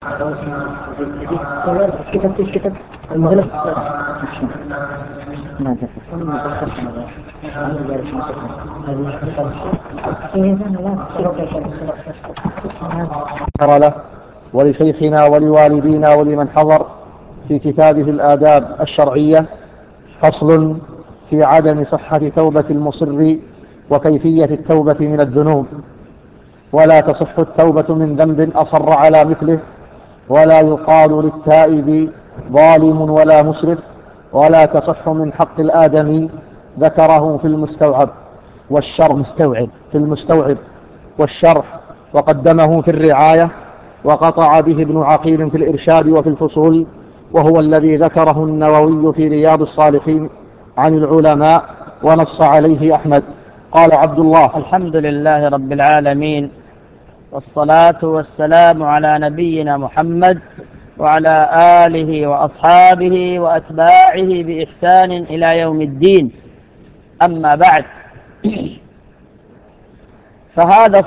الكتاب المغلق له ولشيخنا ولوالدينا ولمن حضر في كتابه الآداب الشرعية فصل في عدم صحة توبة المصر وكيفية التوبة من الذنوب. ولا تصح التوبة من ذنب أصر على مثله، ولا يقال للتائب ظالم ولا مسرف، ولا تصح من حق الآدمي. ذكره في المستوعب والشرح وقدمه في الرعاية، وقطع به ابن عقيل في الإرشاد وفي الفصول، وهو الذي ذكره النووي في رياض الصالحين عن العلماء ونص عليه أحمد. قال عبد الله: الحمد لله رب العالمين، والصلاة والسلام على نبينا محمد وعلى آله وأصحابه وأتباعه بإحسان إلى يوم الدين. أما بعد، فهذا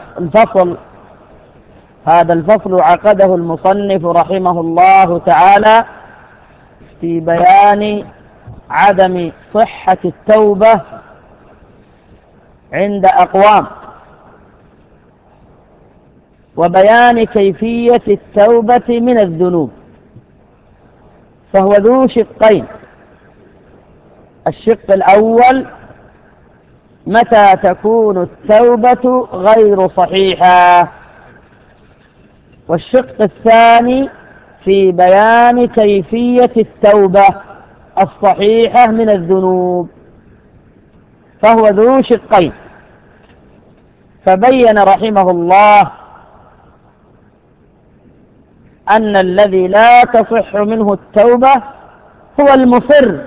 الفصل عقده المصنف رحمه الله تعالى في بيان عدم صحة التوبة عند أقوام، وبيان كيفية التوبة من الذنوب. فهو ذو شقين: الشق الأول متى تكون التوبة غير صحيحة، والشق الثاني في بيان كيفية التوبة الصحيحة من الذنوب. فهو ذو شقين. فبين رحمه الله أن الذي لا تصح منه التوبة هو المصر،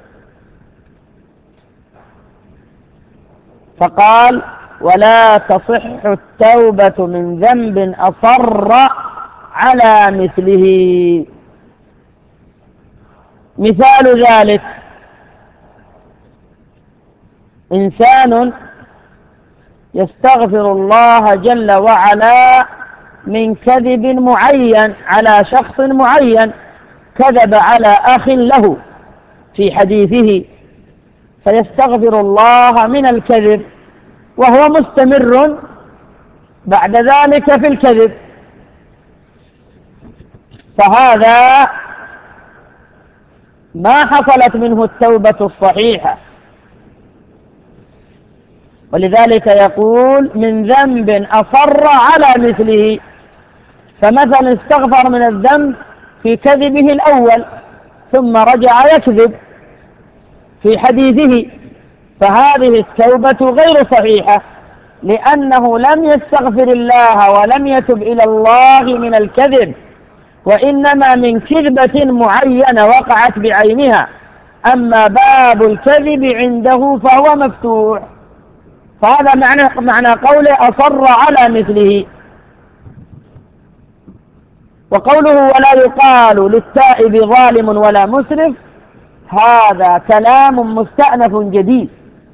فقال: ولا تصح التوبة من ذنب أصر على مثله. مثال ذلك: إنسان يستغفر الله جل وعلا من كذب معين على شخص معين، كذب على أخ له في حديثه، فيستغفر الله من الكذب وهو مستمر بعد ذلك في الكذب، فهذا ما حصلت منه التوبة الصحيحة. ولذلك يقول: من ذنب أصر على مثله. فمثلا استغفر من الذنب في كذبه الأول ثم رجع يكذب في حديثه، فهذه التوبة غير صحيحة، لأنه لم يستغفر الله ولم يتب إلى الله من الكذب، وإنما من كذبة معينة وقعت بعينها. أما باب الكذب عنده فهو مفتوح. فهذا معنى قوله أصر على مثله. وقوله: ولا يقال للتائب ظالم ولا مسرف، هذا كلام مستأنف جديد،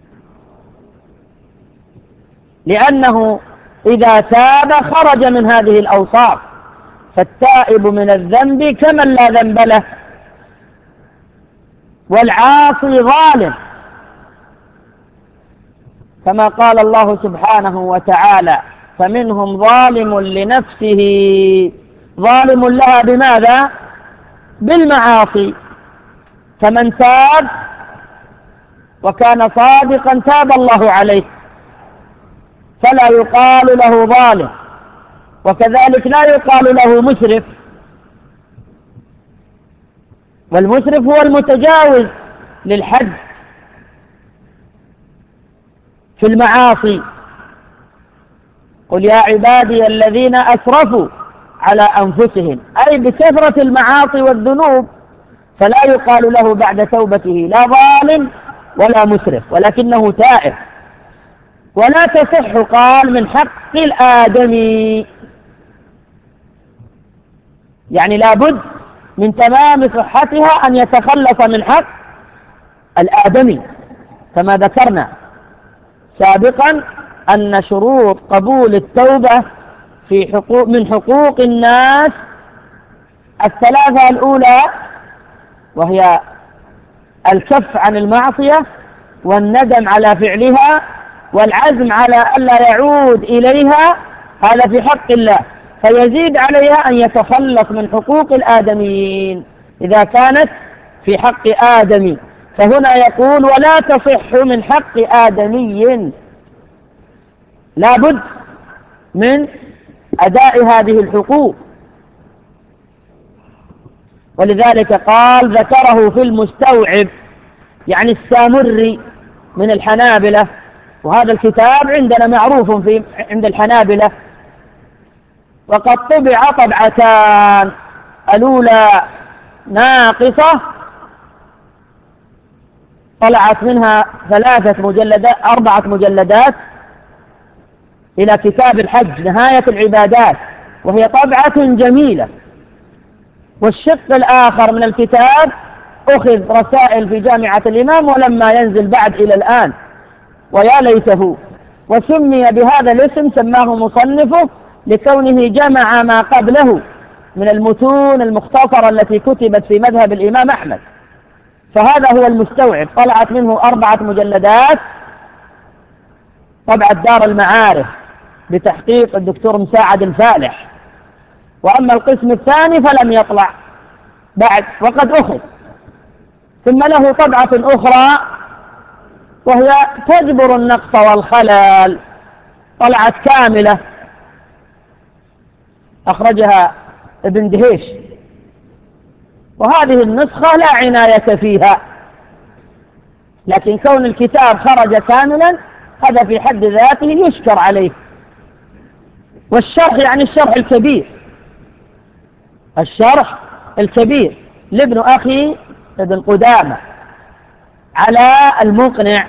لأنه إذا تاب خرج من هذه الأوصاف، فالتائب من الذنب كمن لا ذنب له، والعاصي ظالم، كما قال الله سبحانه وتعالى: فمنهم ظالم لنفسه، ظالم لها بماذا؟ بالمعاصي. فمن تاب وكان صادقا تاب الله عليه، فلا يقال له ظالم، وكذلك لا يقال له مسرف. والمسرف هو المتجاوز للحد في المعاصي. قل يا عبادي الذين أسرفوا على أنفسهم، أي بكثرة المعاصي والذنوب، فلا يقال له بعد توبته لا ظالم ولا مسرف، ولكنه تائب. ولا تصح قال من حق الآدمي، يعني لابد من تمام صحتها أن يتخلص من حق الآدمي، كما ذكرنا سابقا أن شروط قبول التوبة من حقوق الناس الثلاثة الأولى وهي الكف عن المعصية والندم على فعلها والعزم على ألا يعود إليها، هذا في حق الله، فيزيد عليها أن يتخلص من حقوق الآدميين إذا كانت في حق آدمي. فهنا يقول ولا تصح من حق آدمي، لا بد من أداء هذه الحقوق. ولذلك قال ذكره في المستوعب، يعني السامري من الحنابلة، وهذا الكتاب عندنا معروف عند الحنابلة، وقد طبع طبعتان، الأولى ناقصة طلعت منها 4 مجلدات إلى كتاب الحج نهاية العبادات، وهي طبعة جميلة. والشق الآخر من الكتاب أخذ رسائل في جامعة الإمام ولما ينزل بعد إلى الآن، ويا ليته. وسمي بهذا الاسم، سماه مصنفه لكونه جمع ما قبله من المتون المختصرة التي كتبت في مذهب الإمام أحمد. فهذا هو المستوعب، طلعت منه 4 مجلدات، طبعة دار المعارف بتحقيق الدكتور مساعد الفالح. وأما القسم الثاني فلم يطلع بعد وقد أخذ. ثم له طبعة أخرى وهي تجبر النقص والخلل، طلعت كاملة أخرجها ابن دهيش، وهذه النسخة لا عناية فيها، لكن كون الكتاب خرج كاملا هذا في حد ذاته يشكر عليه. والشرح يعني الشرح الكبير، الشرح الكبير لابن أخي ابن قدامة على المقنع،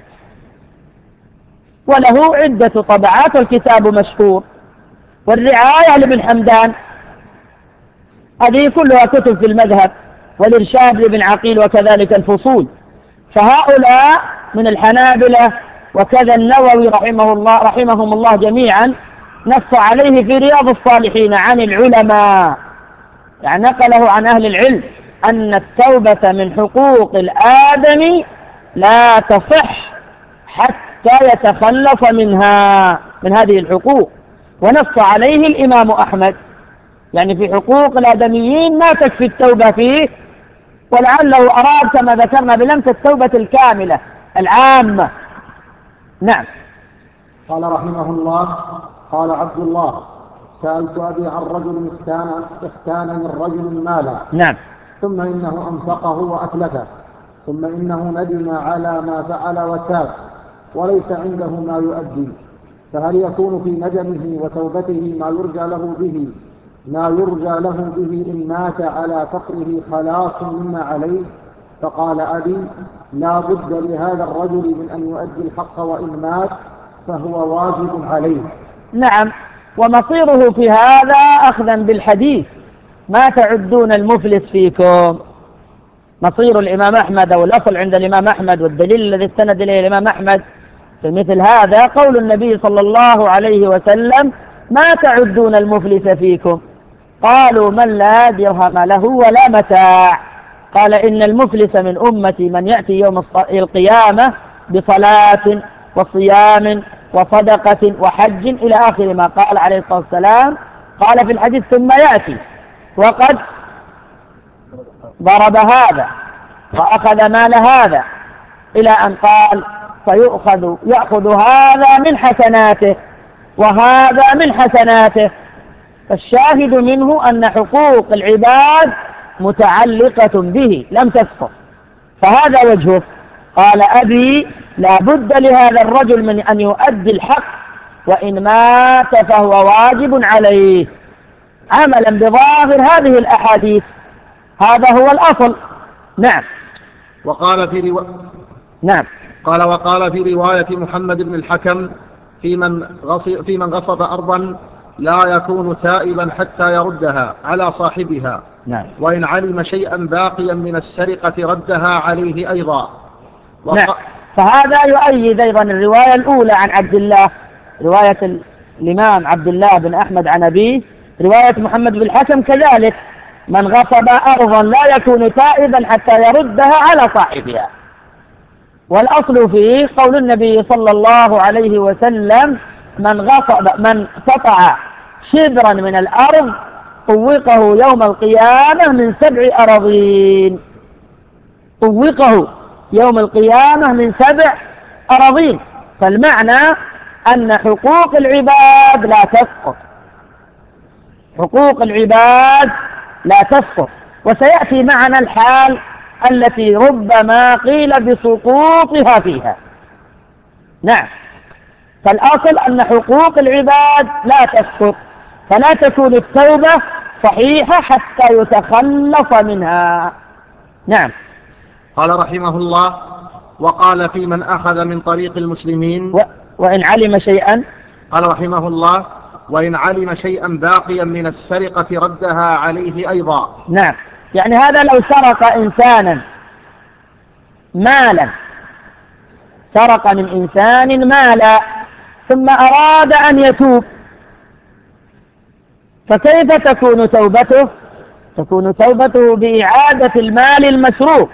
وله عدة طبعات والكتاب مشهور. والرعاية لابن حمدان، هذه كلها كتب في المذهب، والإرشاد لابن عقيل وكذلك الفصول. فهؤلاء من الحنابلة وكذا النووي رحمهم الله جميعا نص عليه في رياض الصالحين عن العلماء، يعني نقله عن أهل العلم أن التوبة من حقوق الآدمي لا تصح حتى يتخلص منها، من هذه الحقوق. ونص عليه الإمام أحمد، يعني في حقوق الآدميين ما تكفي التوبة فيه، ولعله أراد كما ذكرنا بلمس التوبة الكاملة العامة. نعم. قال رحمه الله: قال عبد الله: سألت أبي عن رجل اختان من رجل مالا، نعم. ثم إنه أنفقه وأتلفه، ثم إنه ندم على ما فعل وتاب وليس عنده ما يؤدي، فهل يكون في ندمه وتوبته ما يرجى له به إن مات على فقره خلاص مما عليه؟ فقال أبي: لا بد لهذا الرجل من أن يؤدي الحق، وإن مات فهو واجب عليه. نعم. ومصيره في هذا أخذا بالحديث: ما تعدون المفلس فيكم. مصير الإمام أحمد أو الأصل عند الإمام أحمد والدليل الذي استند إليه الإمام أحمد في مثل هذا قول النبي صلى الله عليه وسلم: ما تعدون المفلس فيكم؟ قالوا: من لا درهم له ولا متاع. قال: إن المفلس من أمتي من يأتي يوم القيامة بصلاة وصيام وصدقة وحج إلى آخر ما قال عليه الصلاة والسلام. قال في الحديث: ثم يأتي وقد ضرب هذا وأخذ مال هذا، إلى أن قال: يأخذ هذا من حسناته وهذا من حسناته. فالشاهد منه أن حقوق العباد متعلقة به لم تسقط، فهذا وجهه. قال أبي: لا بد لهذا الرجل من أن يؤدي الحق، وإن مات فهو واجب عليه، عملا بظاهر هذه الأحاديث. هذا هو الأصل. نعم. وقال في رواية محمد بن الحكم: في من غصب أرضا لا يكون تائبا حتى يردها على صاحبها. نعم. وإن علم شيئا باقيا من السرقة ردها عليه أيضا. نعم. فهذا يؤيد أيضا الرواية الأولى عن عبد الله، رواية الإمام عبد الله بن أحمد عن أبيه. رواية محمد بن الحكم كذلك من غصب أرضا لا يكون تائبا حتى يردها على صاحبها. والأصل فيه قول النبي صلى الله عليه وسلم: من قطع شبرا من الأرض طوقه يوم القيامة من 7 أراضين. طوقه يوم القيامة من 7 أراضين. فالمعنى أن حقوق العباد لا تسقط، حقوق العباد لا تسقط. وسيأتي معنا الحال التي ربما قيل بسقوطها فيها. نعم، فالأصل أن حقوق العباد لا تسقط، فلا تكون التوبة صحيحة حتى يتخلص منها. نعم. قال رحمه الله: وقال في من أخذ من طريق المسلمين وإن علم شيئا. قال رحمه الله: وإن علم شيئا باقيا من السرقة ردها عليه أيضا. نعم، يعني هذا لو سرق إنسانا مالا، سرق من إنسان مالا ثم أراد أن يتوب، فكيف تكون توبته؟ تكون توبته بإعادة المال المسروق.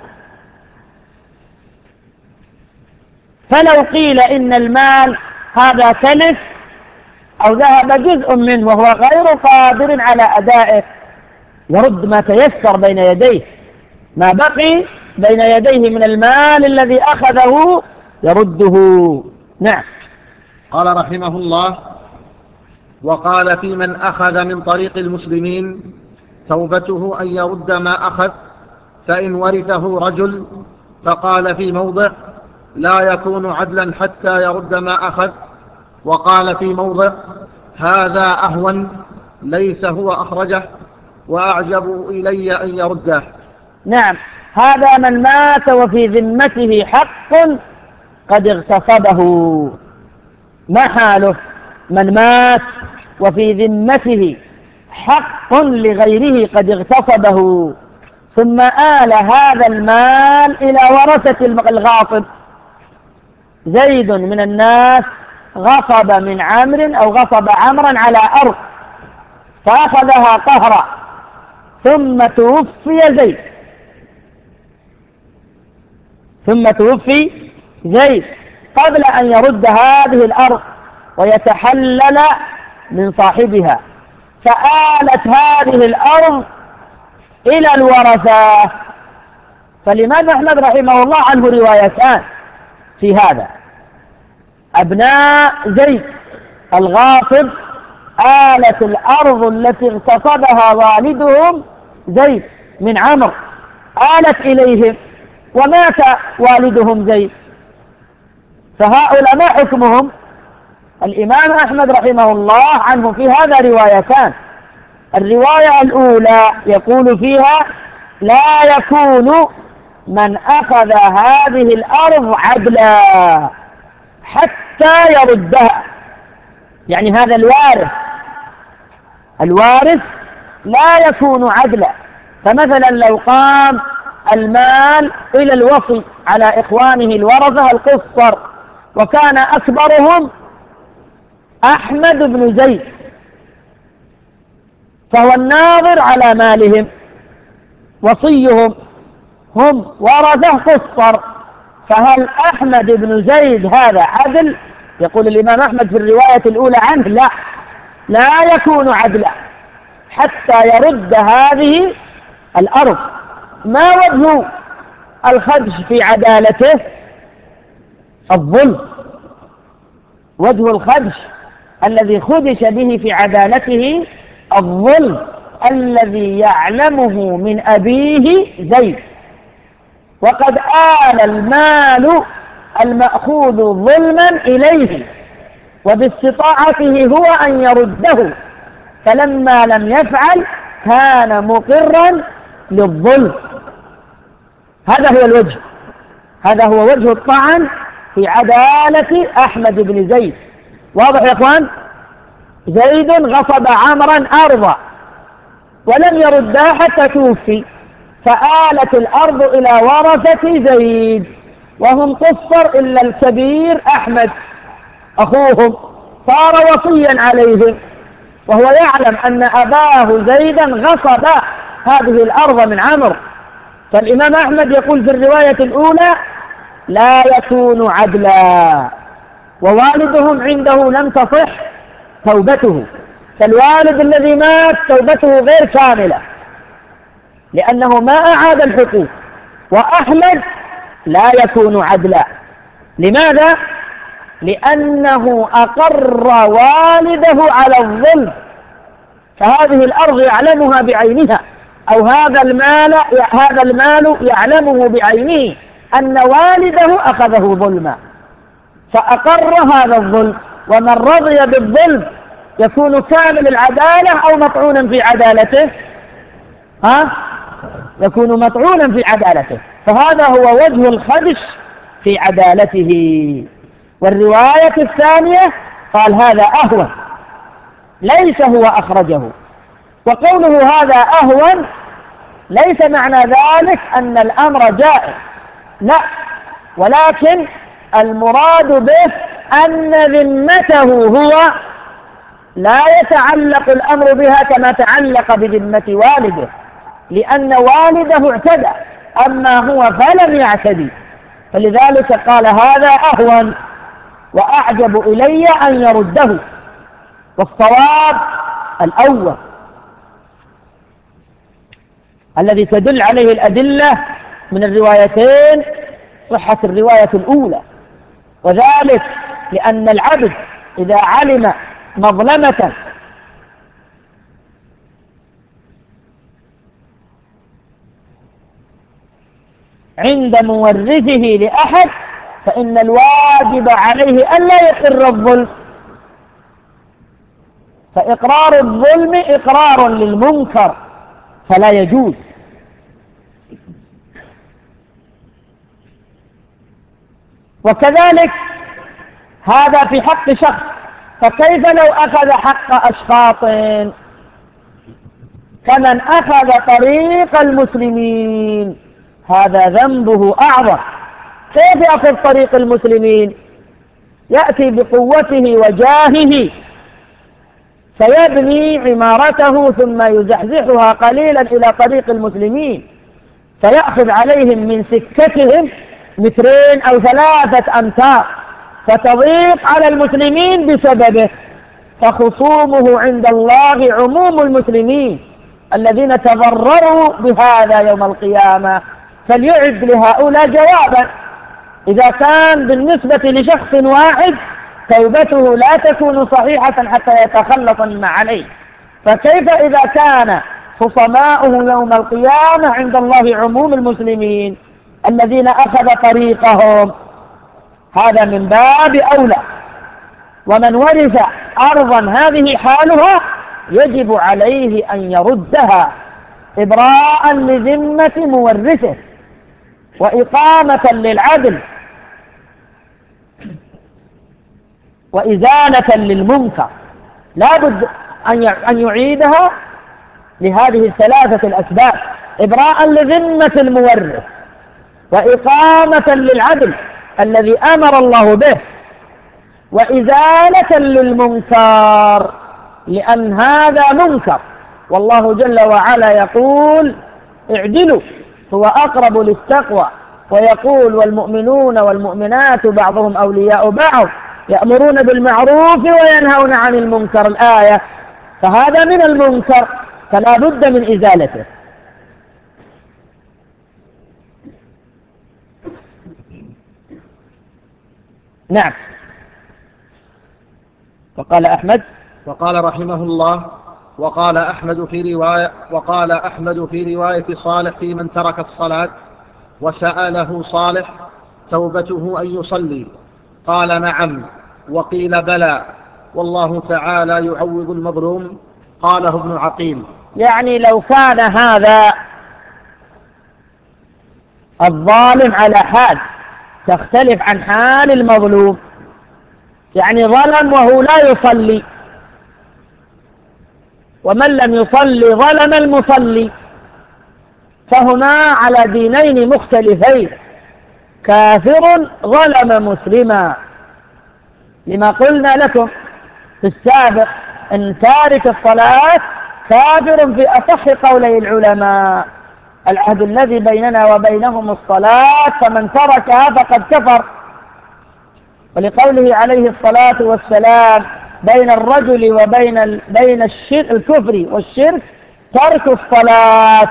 فلو قيل إن المال هذا تلف أو ذهب جزء منه وهو غير قادر على أدائه، يرد ما تيسر بين يديه، ما بقي بين يديه من المال الذي أخذه يرده. نعم. قال رحمه الله: وقال في من أخذ من طريق المسلمين توبته أن يرد ما أخذ، فإن ورثه رجل فقال في موضع: لا يكون عدلا حتى يرد ما أخذ، وقال في موضع: هذا أهون، ليس هو أخرجه، وأعجب إلي أن يرده. نعم، هذا من مات وفي ذمته حق قد اغتصبه. ما حاله من مات وفي ذمته حق لغيره قد اغتصبه، ثم آل هذا المال إلى ورثة الغاصب؟ زيد من الناس غصب من عمرو أو غصب عمرا على أرض فأخذها قهرا، ثم توفي زيد قبل أن يرد هذه الأرض ويتحلل من صاحبها، فآلت هذه الأرض إلى الورثة. فالإمام أحمد رحمه الله عنه روايتان في هذا: أبناء زيد الغاصب آلت الأرض التي اغتصبها والدهم زيد من عمرو، آلت إليهم، ومات والدهم زيد، فهؤلاء ما حكمهم؟ الإمام أحمد رحمه الله عنه في هذا روايتان. الرواية الأولى يقول فيها: لا يكون من أخذ هذه الأرض عدلا حتى يردها، يعني هذا الوارث لا يكون عدلا. فمثلا لو قام المال إلى الوصي على إخوانه الورثة القصر، وكان أكبرهم أحمد بن زيد، فهو الناظر على مالهم، وصيهم، هم ورثة قصر، فهل أحمد بن زيد هذا عدل؟ يقول الإمام أحمد في الرواية الأولى عنه: لا يكون عدلا حتى يرد هذه الأرض. ما وجه الخدش في عدالته؟ الظلم. وجه الخدش الذي خدش به في عدالته الظلم الذي يعلمه من أبيه زيد، وقد آل المال المأخوذ ظلما إليه، وباستطاعته هو أن يرده، فلما لم يفعل كان مقرا للظلم. هذا هو الوجه، هذا هو وجه الطعن في عدالة أحمد بن زيد. واضح يا أخوان؟ زيد غصب عمرا أرضا ولم يردها حتى توفي، فآلت الأرض إلى ورثة زيد، وهم قصر إلا الكبير أحمد أخوهم، صار وصيا عليهم، وهو يعلم أن أباه زيدا غصب هذه الأرض من عمرو. فالإمام أحمد يقول في الرواية الأولى لا يكون عدلا، ووالدهم عنده لم تصح توبته، فالوالد الذي مات توبته غير كاملة لأنه ما أعاد الحقوق. وأحمد لا يكون عدلا، لماذا؟ لأنه أقر والده على الظلم، فهذه الأرض يعلمها بعينها، أو هذا المال يعلمه بعينه أن والده أخذه ظلما، فأقر هذا الظلم. ومن رضي بالظلم يكون كامل العدالة أو مطعونا في عدالته؟ يكون مطعونا في عدالته، فهذا هو وجه الخدش في عدالته. والرواية الثانية قال هذا أهون، ليس هو أخرجه. وقوله هذا أهون ليس معنى ذلك أن الأمر جائز، لا، ولكن المراد به أن ذمته هو لا يتعلق الأمر بها كما تعلق بذمة والده، لأن والده اعتدى، أما هو فلم يعتدي، فلذلك قال هذا أهون وأعجب إلي أن يرده. والصواب الأول الذي تدل عليه الأدلة من الروايتين صحة الرواية الأولى، وذلك لأن العبد إذا علم مظلمة عند مورثه لأحد فإن الواجب عليه ألا يقر الظلم، فإقرار الظلم إقرار للمنكر فلا يجوز. وكذلك هذا في حق شخص، فكيف لو أخذ حق أشخاص كمن أخذ طريق المسلمين؟ هذا ذنبه أعظم. كيف يأخذ طريق المسلمين؟ يأتي بقوته وجاهه فيبني عمارته ثم يزحزحها قليلا إلى طريق المسلمين، فيأخذ عليهم من سكتهم 2 أو 3 أمتار، فتضيق على المسلمين بسببه، فخصومه عند الله عموم المسلمين الذين تضرروا بهذا يوم القيامة. فليعد لهؤلاء جوابا. إذا كان بالنسبة لشخص واحد توبته لا تكون صحيحة حتى يتخلص مما عليه، فكيف إذا كان خصماؤه يوم القيامة عند الله عموم المسلمين الذين أخذ طريقهم؟ هذا من باب أولى. ومن ورث أرضا هذه حالها يجب عليه أن يردها إبراء لذمة مورثه وإقامة للعدل وإزالة للمنكر. لا بد أن يعيدها لهذه 3 الأسباب: إبراء لذمة المورث، وإقامة للعدل الذي أمر الله به، وإزالة للمنكر، لأن هذا منكر، والله جل وعلا يقول اعدلوا هو أقرب للتقوى، ويقول والمؤمنون والمؤمنات بعضهم أولياء بعض يأمرون بالمعروف وينهون عن المنكر، الآية. فهذا من المنكر فلا بد من إزالته. نعم. وقال أحمد وقال رحمه الله: وقال أحمد في رواية صالح في من ترك الصلاة وسأله صالح توبته أن يصلي، قال: نعم. وقيل: بلى، والله تعالى يعوض المظلوم. قاله ابن عقيل. يعني لو كان هذا الظالم على حال تختلف عن حال المظلوم، يعني ظلم وهو لا يصلي، ومن لم يصلي ظلم المصلي، فهما على دينين مختلفين. كافر ظلم مسلما، لما قلنا لكم في السابق ان تارك الصلاة كافر في أصح قولي العلماء. العهد الذي بيننا وبينهم الصلاة، فمن تركها فقد كفر. ولقوله عليه الصلاة والسلام بين الرجل وبين الكفر والشرك ترك الصلاة.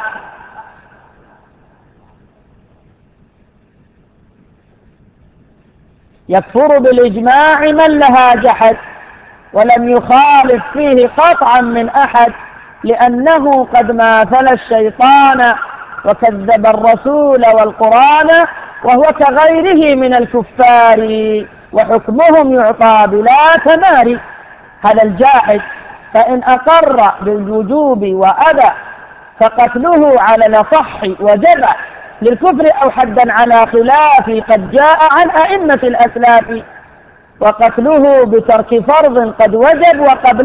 يكفر بالإجماع من لها جحد، ولم يخالف فيه قطعا من أحد، لأنه قد ماثل الشيطان وكذب الرسول والقرآن، وهو كغيره من الكفار، وحكمهم يعطى بلا تماري. هذا الجاحد فإن أقر بالوجوب وأبى فقتله على الأصح وجب للكفر، أو حدا على خلاف قد جاء عن أئمة الأسلاف، وقتله بترك فرض قد وجب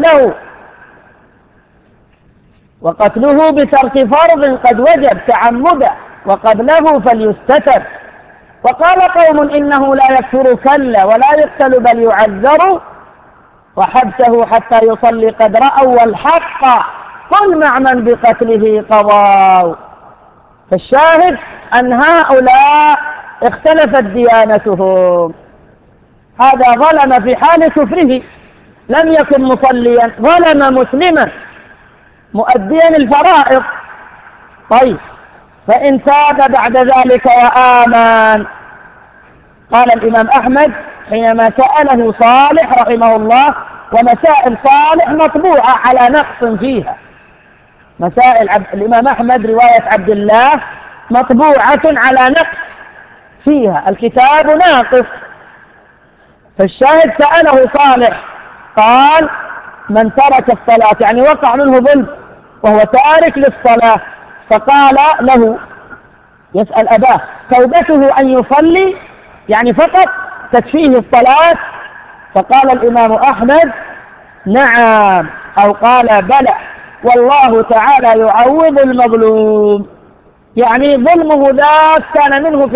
تعمدا وقبله فليستتب. وقال قوم إنه لا يكفر كلا ولا يقتل بل يعذر، وحبسه حتى يصلي قد رأوا والحق قل مع من بقتله قضاوا. فالشاهد أن هؤلاء اختلفت ديانتهم. هذا ظلم في حال كفره، لم يكن مصليا، ظلم مسلما مؤديا الفرائض. طيب، فإن تاب بعد ذلك وآمن. قال الإمام أحمد حينما سأله صالح رحمه الله، ومسائل صالح مطبوعة على نقص فيها، مسائل الإمام أحمد رواية عبد الله مطبوعة على نقص فيها، الكتاب ناقص. فالشاهد سأله صالح قال من ترك الصلاة، يعني وقع منه ظلم وهو تارك للصلاة، فقال له يسأل أباه توبته أن يصلي، يعني فقط تكفيه الصلاة؟ فقال الإمام أحمد نعم، أو قال بلى، والله تعالى يعوض المظلوم. يعني ظلمه ذاك كان منه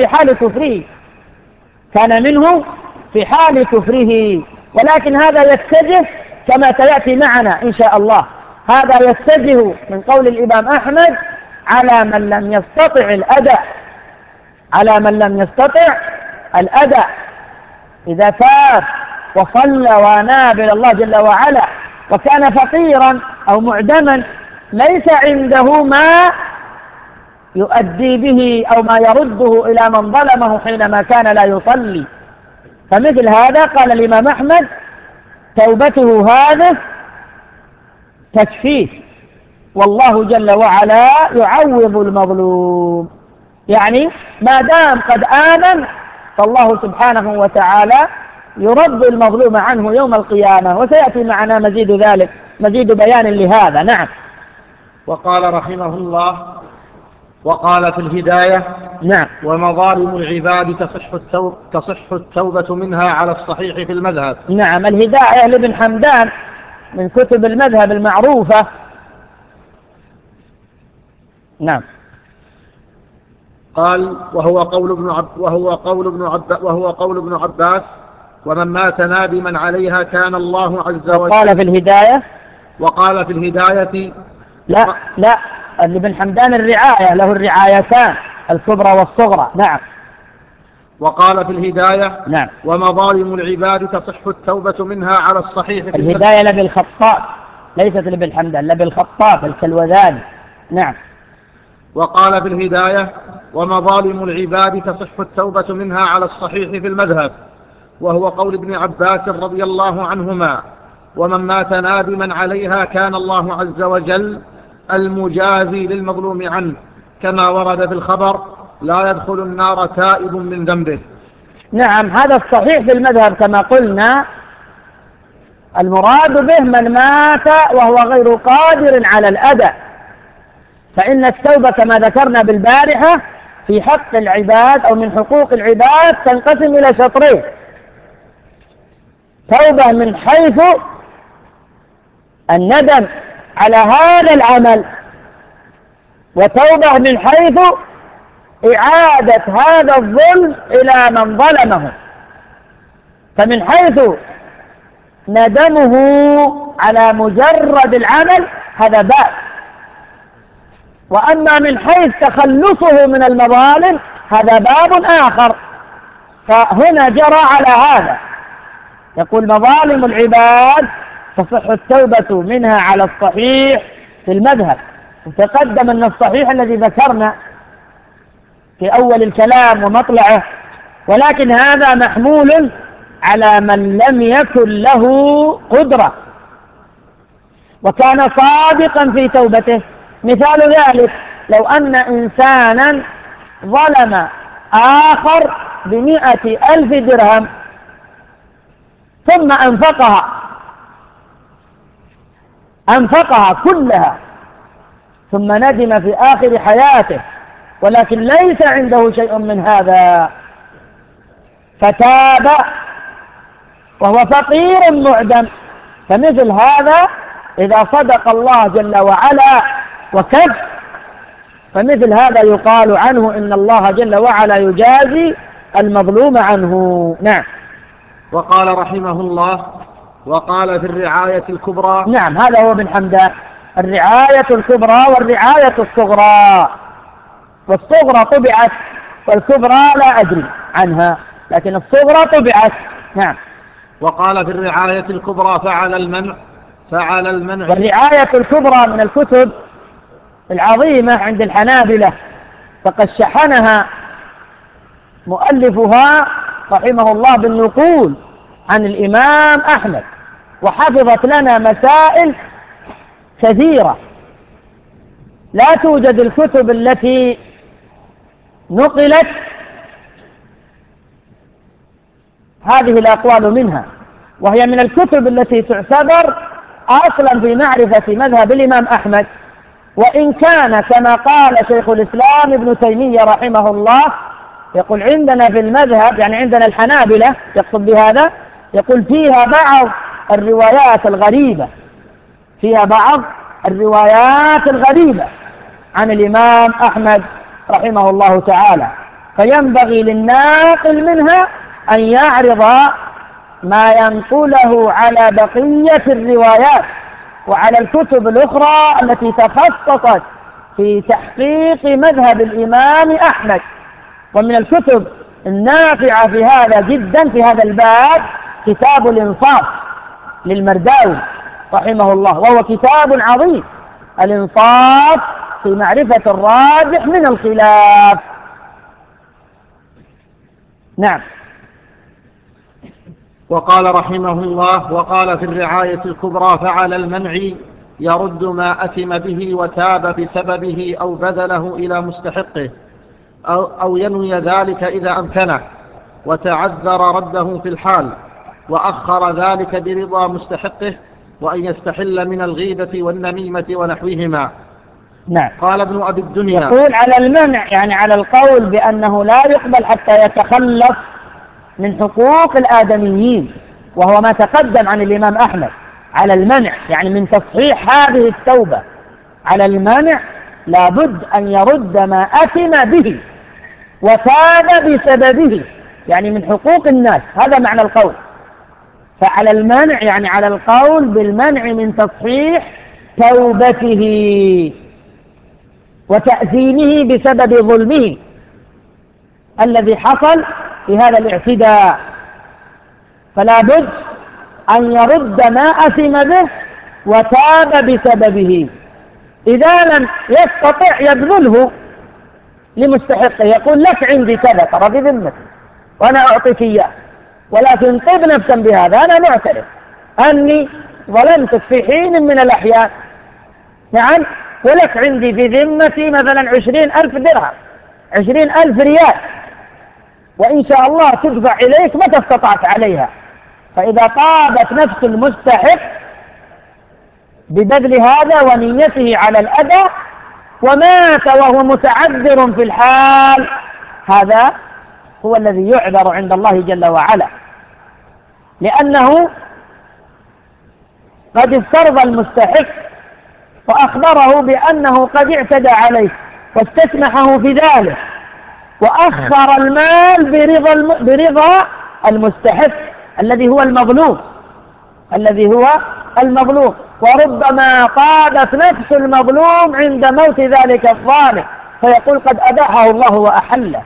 في حال كفره، ولكن هذا يتجه كما سيأتي معنا إن شاء الله. هذا يتجه من قول الإمام أحمد على من لم يستطع الأداء، إذا تاب وصلى واناب إلى الله جل وعلا وكان فقيرا أو معدما ليس عنده ما يؤدي به أو ما يرده إلى من ظلمه حينما كان لا يصلي، فمثل هذا قال الإمام أحمد توبته هذه تكفيه، والله جل وعلا يعوض المظلوم. يعني ما دام قد آمن فالله سبحانه وتعالى يرد المظلوم عنه يوم القيامة، وسيأتي معنا مزيد ذلك، مزيد بيان لهذا. نعم. وقال رحمه الله وقال في الهداية نعم. ومظالم العباد تصح التوبة منها على الصحيح في المذهب. نعم، الهداية لابن حمدان من كتب المذهب المعروفة. نعم. قال وهو قول ابن عباس ومن مات نادما عليها كان الله عز وجل. وقال في الهداية لا ابن حمدان الرعاية، له الرعايتان الكبرى والصغرى. نعم. وقال في الهداية نعم. ومظالم العباد تصح التوبة منها على الصحيح في الهداية لابن الخطاب، ليست لابن حمدان، لابن الخطاب الكلوذاني. نعم. وقال في الهداية ومظالم العباد تصح التوبة منها على الصحيح في المذهب، وهو قول ابن عباس رضي الله عنهما ومن مات نادما عليها كان الله عز وجل المجازي للمظلوم عنه، كما ورد في الخبر لا يدخل النار تائب من ذنبه. نعم، هذا الصحيح في المذهب كما قلنا، المراد به من مات وهو غير قادر على الأداء، فإن التوبة كما ذكرنا بالبارحة في حق العباد أو من حقوق العباد تنقسم إلى شطرين: توبة من حيث الندم على هذا العمل، وتوبة من حيث إعادة هذا الظلم إلى من ظلمه. فمن حيث ندمه على مجرد العمل هذا باب وأما من حيث تخلصه من المظالم هذا باب آخر. فهنا جرى على هذا، يقول مظالم العباد تصح التوبة منها على الصحيح في المذهب. وتقدم أن الصحيح الذي ذكرنا في أول الكلام ومطلعه، ولكن هذا محمول على من لم يكن له قدرة وكان صادقا في توبته. مثال ذلك لو أن إنسانا ظلم آخر ب100,000 درهم ثم أنفقها كلها ثم ندم في آخر حياته ولكن ليس عنده شيء من هذا فتاب وهو فقير معدم، فمثل هذا إذا صدق الله جل وعلا وكف فمثل هذا يقال عنه إن الله جل وعلا يجازي المظلوم عنه. نعم. وقال رحمه الله وقال في الرعاية الكبرى. نعم، هذا هو ابن حمدان، الرعاية الكبرى والرعاية الصغرى. والصغرى طبعت والكبرى لا أدري عنها، لكن الصغرى طبعت. نعم. وقال في الرعاية الكبرى فعل المنع. والرعاية الكبرى من الكتب العظيمة عند الحنابلة، فقد شحنها مؤلفها رحمه الله بالنقول عن الإمام أحمد، وحفظت لنا مسائل كثيرة لا توجد الكتب التي نقلت هذه الأقوال منها، وهي من الكتب التي تعتبر أصلا في معرفة مذهب الإمام أحمد. وإن كان كما قال شيخ الإسلام ابن تيمية رحمه الله، يقول عندنا في المذهب، يعني عندنا الحنابلة يقصد بهذا، يقول فيها بعض الروايات الغريبة عن الإمام أحمد رحمه الله تعالى، فينبغي للناقل منها أن يعرض ما ينقله على بقية الروايات وعلى الكتب الأخرى التي تخصصت في تحقيق مذهب الإمام أحمد. ومن الكتب النافعة في هذا جدا في هذا الباب كتاب الإنصاف للمرداوي رحمه الله، وهو كتاب عظيم، الإنصاف في معرفة الراجح من الخلاف. نعم. وقال رحمه الله وقال في الرعاية الكبرى فعل المنع يرد ما أثم به وتاب بسببه أو بذله إلى مستحقه أو ينوي ذلك إذا أمكنه وتعذر رده في الحال، وأخر ذلك برضا مستحقه، وأن يستحل من الغيبة والنميمة ونحوهما. نعم. قال ابن أبي الدنيا يقول على المنع يعني على القول بأنه لا يقبل حتى يتخلص من حقوق الآدميين، وهو ما تقدم عن الإمام أحمد. على المنع يعني من تصحيح هذه التوبة، على المنع لابد أن يرد ما أثم به وتاب بسببه، يعني من حقوق الناس، هذا معنى القول. فعلى المنع يعني على القول بالمنع من تصحيح توبته وتأثيمه بسبب ظلمه الذي حصل في هذا الاعتداء، فلا بد أن يرد ما أثم به وتاب بسببه. إذا لم يستطع يبذله لمستحقه، يقول لك عندي كذا ترى بذمتي وأنا أعطيك إياه، ولكن طب نفسا بهذا، أنا معترف أني ظلمتك في حين من الأحيان، نعم، ولك عندي بذمتي مثلا 20,000 درهم 20,000 ريال، وإن شاء الله تدفع إليك متى استطعت عليها. فإذا طابت نفس المستحق ببذل هذا ونيته على الأداء ومات وهو متعذر في الحال، هذا هو الذي يعذر عند الله جل وعلا، لأنه قد استرضى المستحق وأخبره بأنه قد اعتدى عليه واستسمحه في ذلك، وأخر المال برضا المستحق الذي هو المظلوم، الذي هو المظلوم، وربما طابت نفس المظلوم عند موت ذلك الظالم فيقول قد أباحه الله وأحله،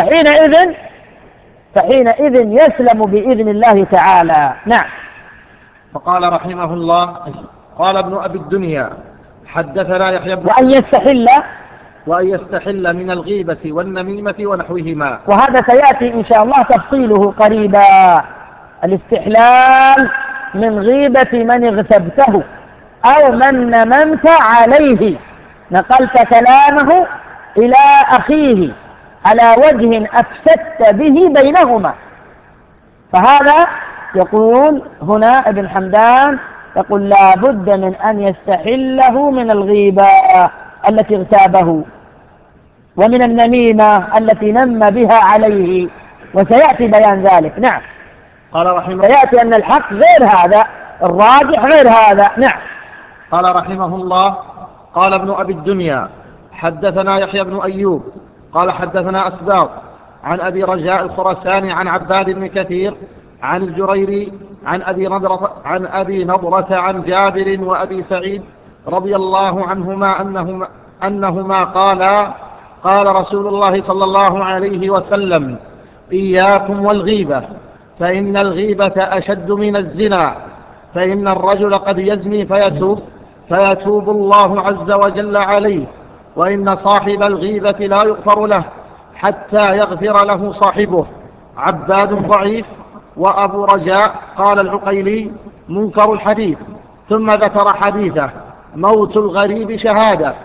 فحينئذ يسلم بإذن الله تعالى. نعم. فقال رحمه الله: قال ابن أبي الدنيا: حدثنا يحيى بن وأن يستحل من الغيبة والنميمة ونحوهما. وهذا سيأتي إن شاء الله تفصيله قريبا. الاستحلال من غيبة من اغتبته أو من نممت عليه، نقلت كلامه إلى أخيه على وجه أفسدت به بينهما، فهذا يقول هنا ابن حمدان يقول لا بد من أن يستحله من الغيبة التي اغتابه ومن النميمة التي نم بها عليه، وسيأتي بيان ذلك. نعم. قال رحمه سيأتي أن الحق غير هذا، الراجح غير هذا. نعم. قال رحمه الله: قال ابن أبي الدنيا: حدثنا يحيى بن أيوب قال حدثنا أسباط عن أبي رجاء الخرساني عن عباد بن كثير عن الجريري عن أبي نضرة عن جابر وأبي سعيد رضي الله عنهما أنهما قالا: قال رسول الله صلى الله عليه وسلم: إياكم والغيبة، فإن الغيبة أشد من الزنا، فإن الرجل قد يزني فيتوب الله عز وجل عليه، وإن صاحب الغيبة لا يغفر له حتى يغفر له صاحبه. عباد ضعيف، وأبو رجاء قال العقيلي منكر الحديث، ثم ذكر حديثه: موت الغريب شهادة.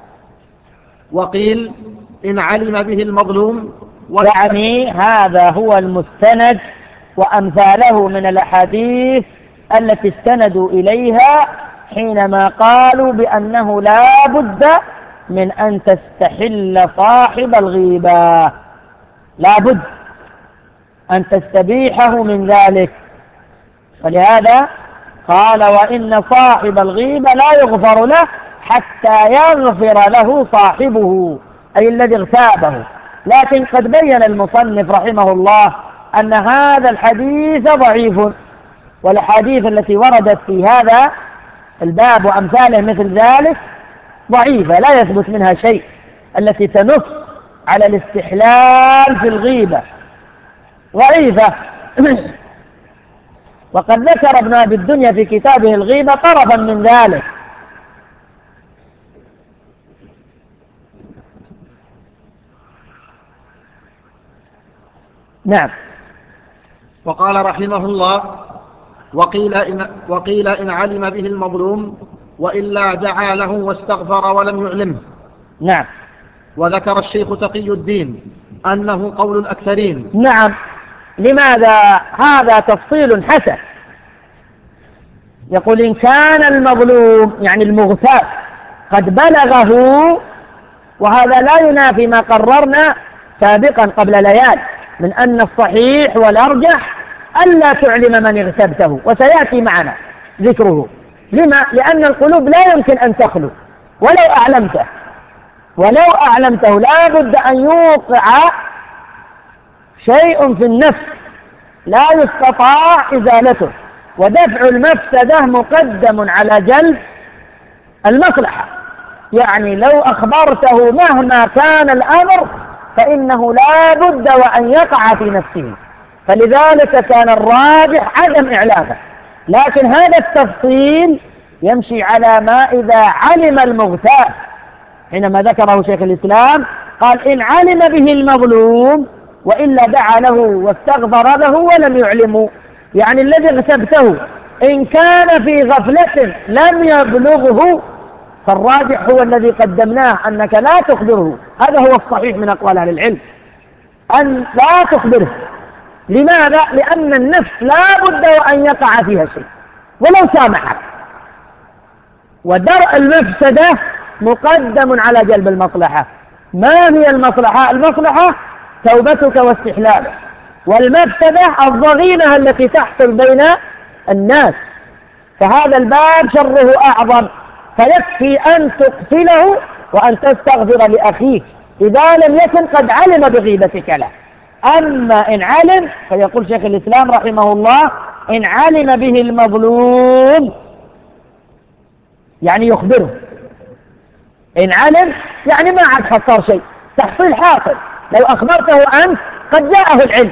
وقيل إن علم به المظلوم، يعني هذا هو المستند وأمثاله من الأحاديث التي استندوا إليها حينما قالوا بأنه لا بد من أن تستحل صاحب الغيبة، لا بد أن تستبيحه من ذلك. فلهذا قال: وإن صاحب الغيبة لا يغفر له حتى يغفر له صاحبه، أي الذي اغتابه. لكن قد بين المصنف رحمه الله أن هذا الحديث ضعيف، والأحاديث التي وردت في هذا الباب وأمثاله مثل ذلك ضعيفة لا يثبت منها شيء، التي تنص على الاستحلال في الغيبة ضعيفة. وقد ذكر ابن أبي الدنيا في كتابه الغيبة طرفا من ذلك. نعم. وقال رحمه الله: وقيل إن علم به المظلوم وإلا دعا له واستغفر ولم يعلمه. نعم. وذكر الشيخ تقي الدين أنه قول الأكثرين. نعم. لماذا؟ هذا تفصيل حسن. يقول إن كان المظلوم يعني المغتاب قد بلغه، وهذا لا ينافي ما قررنا سابقا قبل ليال من أن الصحيح والأرجح ألا تعلم من اغتبته، وسيأتي معنا ذكره. لما؟ لأن القلوب لا يمكن أن تخلو ولو أعلمته لا بد أن يوقع شيء في النفس لا يستطاع إزالته، ودفع المفسدة مقدم على جلب المصلحة. يعني لو أخبرته مهما كان الأمر فإنه لا بد وأن يقع في نفسه، فلذلك كان الراجح عدم إعلامه. لكن هذا التفصيل يمشي على ما إذا علم المغتاب، حينما ذكره شيخ الإسلام قال إن علم به المظلوم وإلا دعا له واستغفر له ولم يعلمه، يعني الذي اغتبته إن كان في غفلة لم يبلغه فالراجح هو الذي قدمناه أنك لا تخبره. هذا هو الصحيح من أقوال أهل العلم، أن لا تخبره. لماذا؟ لأن النفس لا بد وأن يقع فيها شيء ولو سامحك، ودرء المفسدة مقدم على جلب المصلحة. ما هي المصلحة؟ المصلحة توبتك واستحلالك، والمفسدة الضغينة التي تحصل بين الناس. فهذا الباب شره أعظم، فيكفي أن تقتله وأن تستغفر لأخيك إذا لم يكن قد علم بغيبتك له. أما إن علم فيقول شيخ الإسلام رحمه الله إن علم به المظلوم يعني يخبره. إن علم يعني ما عاد حصل شيء، تحصيل حاصل. لو أخبرته أنت قد جاءه العلم،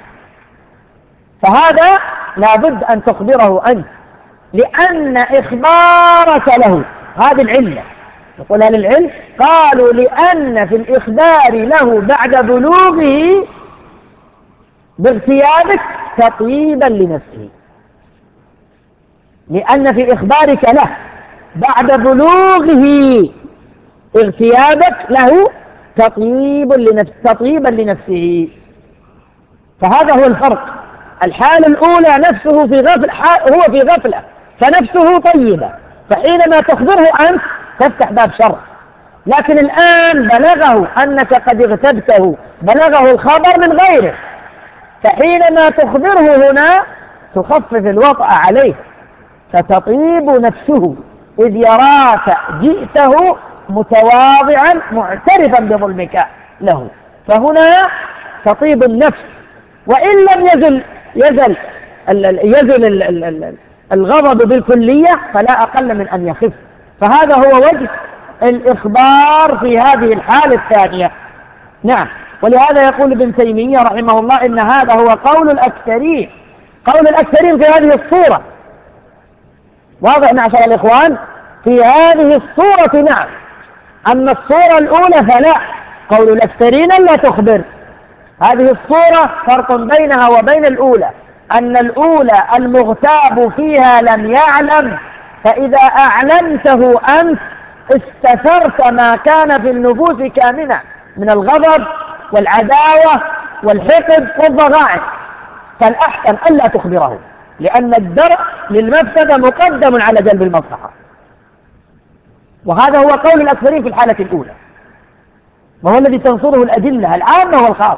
فهذا لابد أن تخبره أنت، لأن إخبارك له هذه العلة. يقول أهل العلم قالوا لأن في الإخبار له بعد بلوغه باغتيابك تطيبا لنفسه، لأن في إخبارك له بعد بلوغه اغتيابك له تطيبا لنفسه. فهذا هو الفرق. الحالة الأولى نفسه في غفلة، هو في غفلة فنفسه طيبة، فحينما تخبره أنت تفتح باب شر. لكن الآن بلغه أنك قد اغتبته، بلغه الخبر من غيره، فحينما تخبره هنا تخفف الوطأ عليه، فتطيب نفسه إذ يراك جئته متواضعا معترفا بظلمك له، فهنا تطيب النفس. وإن لم يزل الغضب بالكلية فلا أقل من أن يخف. فهذا هو وجه الإخبار في هذه الحالة الثانية. نعم. ولهذا يقول ابن تيمية رحمه الله إن هذا هو قول الأكثرين، قول الأكثرين في هذه الصورة. واضح معشر الإخوان؟ في هذه الصورة نعم. أما الصورة الأولى فلا، قول الأكثرين لا تخبر. هذه الصورة فرق بينها وبين الأولى، أن الأولى المغتاب فيها لم يعلم، فإذا أعلمته أنت استثرت ما كان في النفوس كامنة من الغضب والعداوة والحقد والضغائن، فالأحسن ألا تخبره، لأن الدرء للمفسدة مقدم على جلب المصلحة. وهذا هو قول الأكثرين في الحالة الأولى، وهو الذي تنصره الأدلة العامة والخاصة.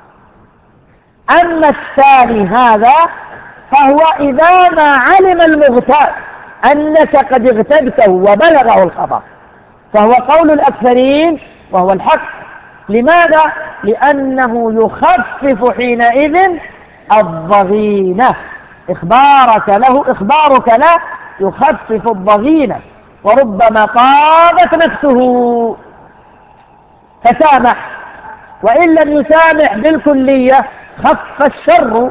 أما الثاني هذا فهو إذا ما علم المغتاب أنك قد اغتبته وبلغه الخبر، فهو قول الأكثرين وهو الحق. لماذا؟ لأنه يخفف حينئذ الضغينة. إخبارك لا يخفف الضغينة، وربما طابت نفسه فسامح، وإن لم يسامح بالكلية خف الشر،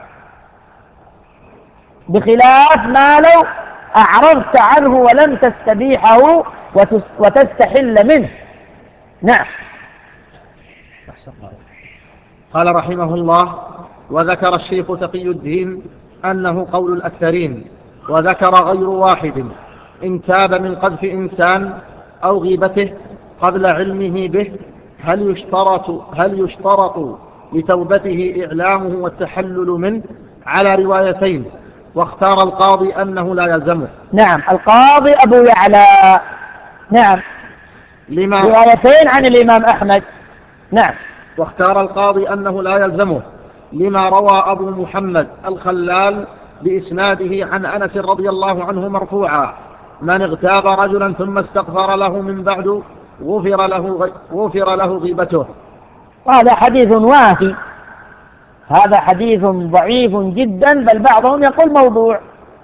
بخلاف ما لو أعرضت عنه ولم تستبيحه وتستحل منه. نعم. قال رحمه الله: وذكر الشيخ تقي الدين أنه قول الأكثرين، وذكر غير واحد إن تاب من قذف إنسان أو غيبته قبل علمه به هل يشترط لتوبته إعلامه والتحلل منه، على روايتين، واختار القاضي أنه لا يلزمه. نعم، القاضي أبو يعلى. نعم، روايتين عن الإمام أحمد. نعم. واختار القاضي أنه لا يلزمه لما روى أبو محمد الخلال بإسناده عن أنس رضي الله عنه مرفوعا: من اغتاب رجلا ثم استغفر له من بعد غفر له غيبته. هذا حديث واهي، هذا حديث ضعيف جدا، بل بعضهم يقول موضوع.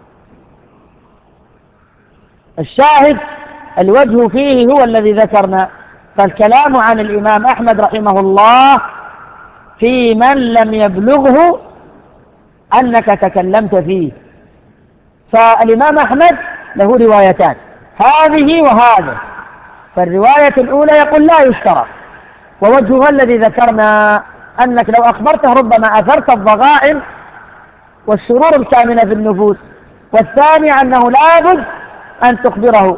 الشاهد الوجه فيه هو الذي ذكرنا، فالكلام عن الإمام أحمد رحمه الله في من لم يبلغه أنك تكلمت فيه. فالإمام أحمد له روايتان، هذه وهذه. فالرواية الأولى يقول لا يشترط، ووجهها الذي ذكرنا، أنك لو أخبرته ربما أثرت الضغائن والشرور الكامنة في النفوس. والثاني أنه لابد أن تخبره.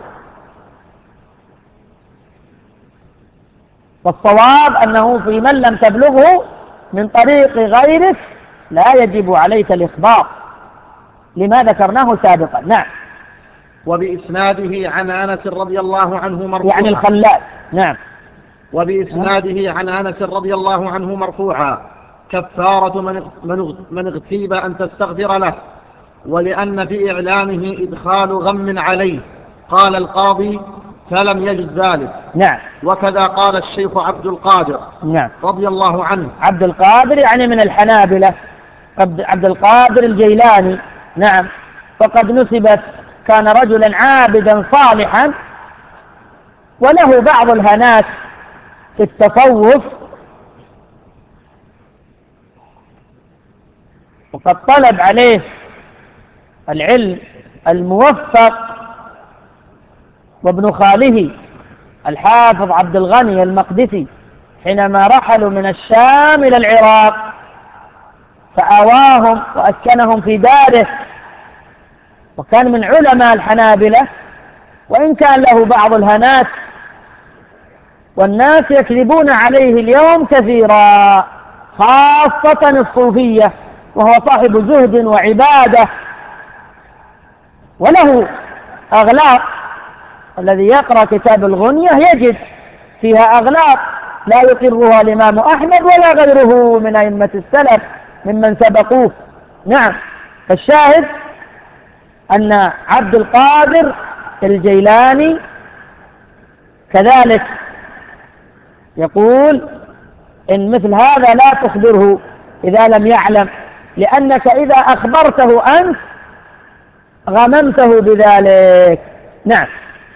والصواب أنه في من لم تبلغه من طريق غيرك لا يجب عليك الإخبار لما ذكرناه سابقا. نعم. وبإسناده عن أنس رضي الله عنه مرفوعا، يعني الخلال. نعم. وبإسناده عن أنس رضي الله عنه مرفوعا: كفارة من اغتيب أن تستغفر له، ولأن في إعلامه إدخال غم عليه. قال القاضي: فلم يجد ذلك. نعم. وكذا قال الشيخ عبد القادر نعم رضي الله عنه. عبد القادر يعني من الحنابلة، عبد القادر الجيلاني. نعم. فقد نسبت كان رجلا عابدا صالحا وله بعض الهنات في التصوف، وقد طلب عليه العلم الموفق وابن خاله الحافظ عبد الغني المقدسي حينما رحلوا من الشام إلى العراق، فآواهم وأسكنهم في داره، وكان من علماء الحنابلة، وإن كان له بعض الهنات، والناس يكذبون عليه اليوم كثيرا، خاصة الصوفية، وهو صاحب زهد وعبادة وله أغلاط. الذي يقرأ كتاب الغنية يجد فيها أغلاط لا يقرها الإمام أحمد ولا غيره من أئمة السلف ممن سبقوه. نعم، فالشاهد أن عبد القادر الجيلاني كذلك يقول إن مثل هذا لا تخبره إذا لم يعلم، لأنك إذا أخبرته أنت غممته بذلك. نعم.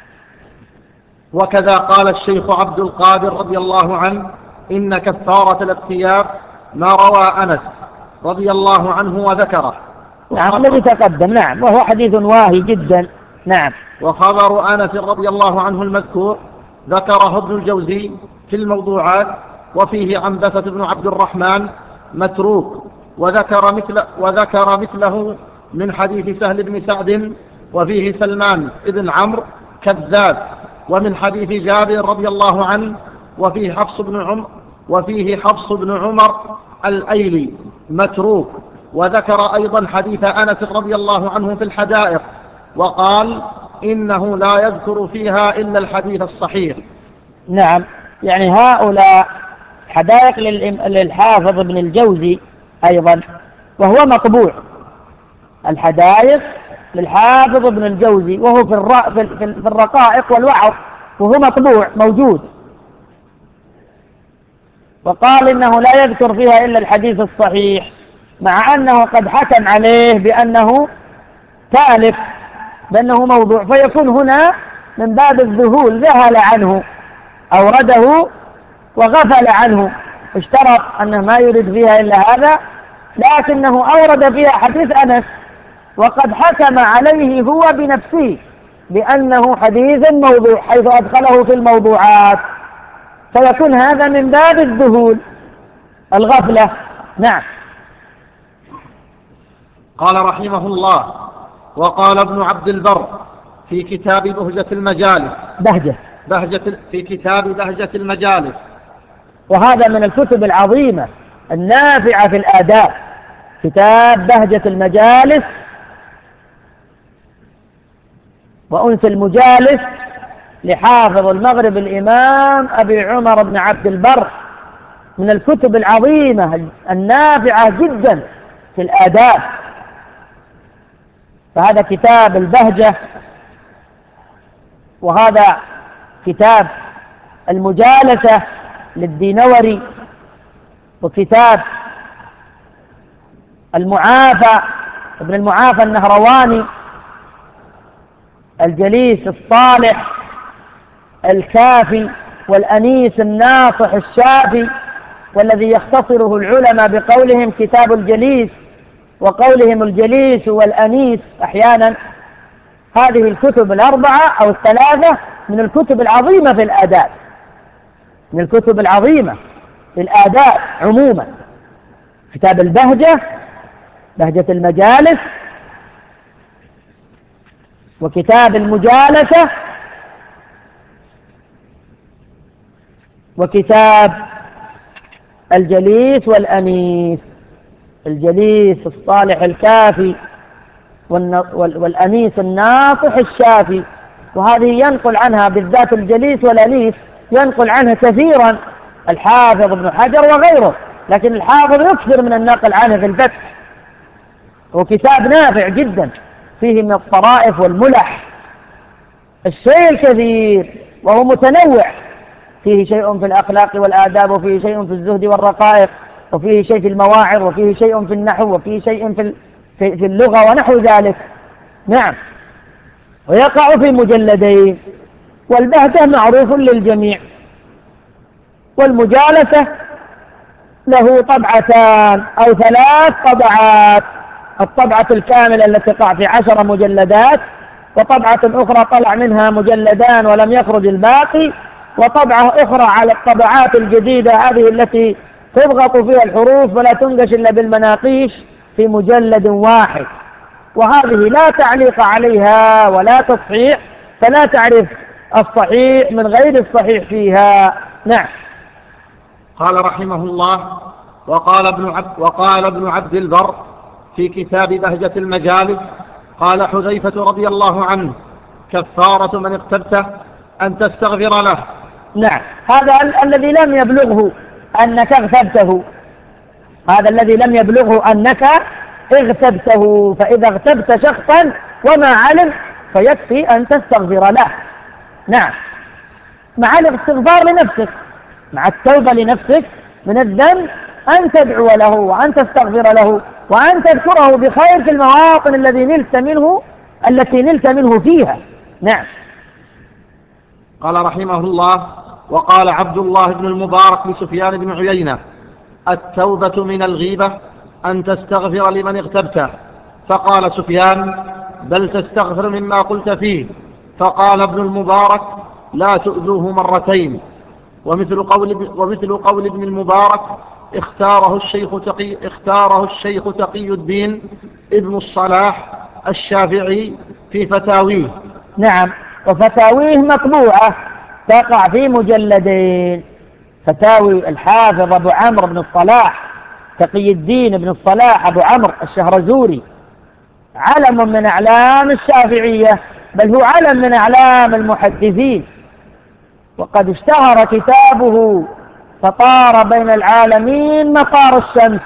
وكذا قال الشيخ عبد القادر رضي الله عنه: إن كفارة الاغتياب ما روى أنس رضي الله عنه وذكره. نعم، الذي تقدم. نعم، وهو حديث واهي جدا. نعم. وخبر أنس رضي الله عنه المذكور ذكره ابن الجوزي في الموضوعات، وفيه عنبسة بن عبد الرحمن متروك، وذكر مثله من حديث سهل بن سعد، وفيه سلمان بن عمرو كذاب، ومن حديث جابر رضي الله عنه، وفيه حفص بن عمر الأيلي متروك. وذكر أيضا حديث أنس رضي الله عنه في الحدائق، وقال إنه لا يذكر فيها إلا الحديث الصحيح. نعم، يعني هؤلاء حدائق للحافظ ابن الجوزي أيضا، وهو مطبوع. الحدائق للحافظ ابن الجوزي وهو في الرقائق والوعظ، وهو مطبوع موجود. وقال إنه لا يذكر فيها إلا الحديث الصحيح، مع أنه قد حكم عليه بأنه تالف، بأنه موضوع، فيكون هنا من باب الذهول، ذهل عنه، أورده وغفل عنه، اشترط أنه ما يريد فيها إلا هذا، لكنه أورد فيها حديث أنس، وقد حكم عليه هو بنفسه بأنه حديث موضوع، حيث أدخله في الموضوعات، فيكون هذا من باب الذهول، الغفلة. نعم. قال رحمه الله: وقال ابن عبد البر في كتاب بهجة المجالس في كتاب بهجة المجالس، وهذا من الكتب العظيمة النافعة في الآداب، كتاب بهجة المجالس وأنس المجالس لحافظ المغرب الإمام أبي عمر بن عبد البر، من الكتب العظيمة النافعة جدا في الآداب. فهذا كتاب البهجة، وهذا كتاب المجالسة للدينوري، وكتاب المعافى ابن المعافى النهرواني الجليس الصالح الكافي والأنيس الناصح الشافي، والذي يختصره العلماء بقولهم كتاب الجليس، وقولهم الجليس والأنيس أحيانا. هذه الكتب الأربعة أو الثلاثة من الكتب العظيمة في الآداب، من الكتب العظيمة في الآداب عموما. كتاب البهجة، بهجة المجالس، وكتاب المجالسة، وكتاب الجليس والأنيس، الجليس الصالح الكافي والأنيس الناصح الشافي. وهذه ينقل عنها بالذات الجليس والأنيس، ينقل عنها كثيرا الحافظ ابن حجر وغيره، لكن الحافظ يكثر من النقل عنه في الفتح. وكتاب نافع جدا، فيه من الطرائف والملح الشيء الكثير، وهو متنوع، فيه شيء في الأخلاق والآداب، وفيه شيء في الزهد والرقائق، وفيه شيء في المواعظ، وفيه شيء في النحو، وفيه شيء في اللغة ونحو ذلك. نعم. ويقع في مجلدين. والبهتة معروف للجميع، والمجالسة له طبعتان أو 3 طبعات: الطبعة الكاملة التي تقع في 10 مجلدات، وطبعة أخرى طلع منها مجلدان ولم يخرج الباقي، وطبعة أخرى على الطبعات الجديدة هذه التي تضغط فيها الحروف ولا تنقش إلا بالمناقيش في مجلد واحد، وهذه لا تعليق عليها ولا تصحيح، فلا تعرف الصحيح من غير الصحيح فيها. نعم. قال رحمه الله: وقال ابن عبد البر في كتاب بهجة المجالس: قال حذيفة رضي الله عنه: كفارة من اغتبته أن تستغفر له. نعم، هذا الذي لم يبلغه أنك اغتبته، هذا الذي لم يبلغه أنك اغتبته. فإذا اغتبت شخصا وما علم فيكفي أن تستغفر له. نعم، مع الاستغفار لنفسك، مع التوبة لنفسك من الذنب، أن تدعو له وأن تستغفر له وأن تذكره بخير في المواطن التي نلت منه فيها. نعم. قال رحمه الله: وقال عبد الله بن المبارك لسفيان بن عيينة: التوبة من الغيبة أن تستغفر لمن اغتبته. فقال سفيان: بل تستغفر مما قلت فيه. فقال ابن المبارك: لا تؤذوه مرتين. ومثل قول ابن المبارك اختاره الشيخ تقي الدين ابن الصلاح الشافعي في فتاويه. نعم، وفتاويه مطبوعة تقع في مجلدين: فتاوي الحافظ أبو عمرو بن الصلاح تقي الدين بن الصلاح أبو عمرو الشهرزوري، علم من أعلام الشافعية، بل هو علم من أعلام المحدثين، وقد اشتهر كتابه فطار بين العالمين مطار الشمس.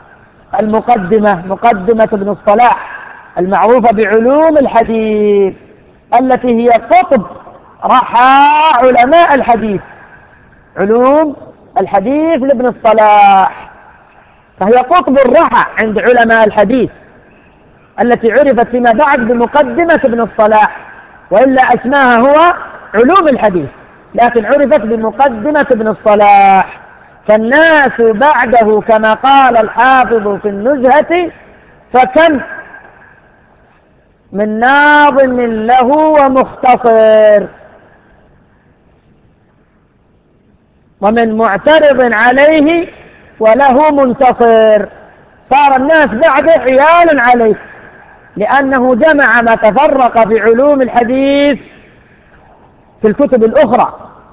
مقدمة ابن الصلاح المعروفة بعلوم الحديث، التي هي قطب رحى علماء الحديث، علوم الحديث لابن الصلاح، فهي قطب الرحى عند علماء الحديث، التي عرفت فيما بعد بمقدمة ابن الصلاح، وإلا اسمها هو علوم الحديث، لكن عرفت بمقدمة ابن الصلاح. فالناس بعده كما قال الحافظ في النزهة: فكم من ناظم له ومختصر، ومن معترض عليه وله منتصر. صار الناس بعده عيال عليه، لأنه جمع ما تفرق في علوم الحديث في الكتب الأخرى،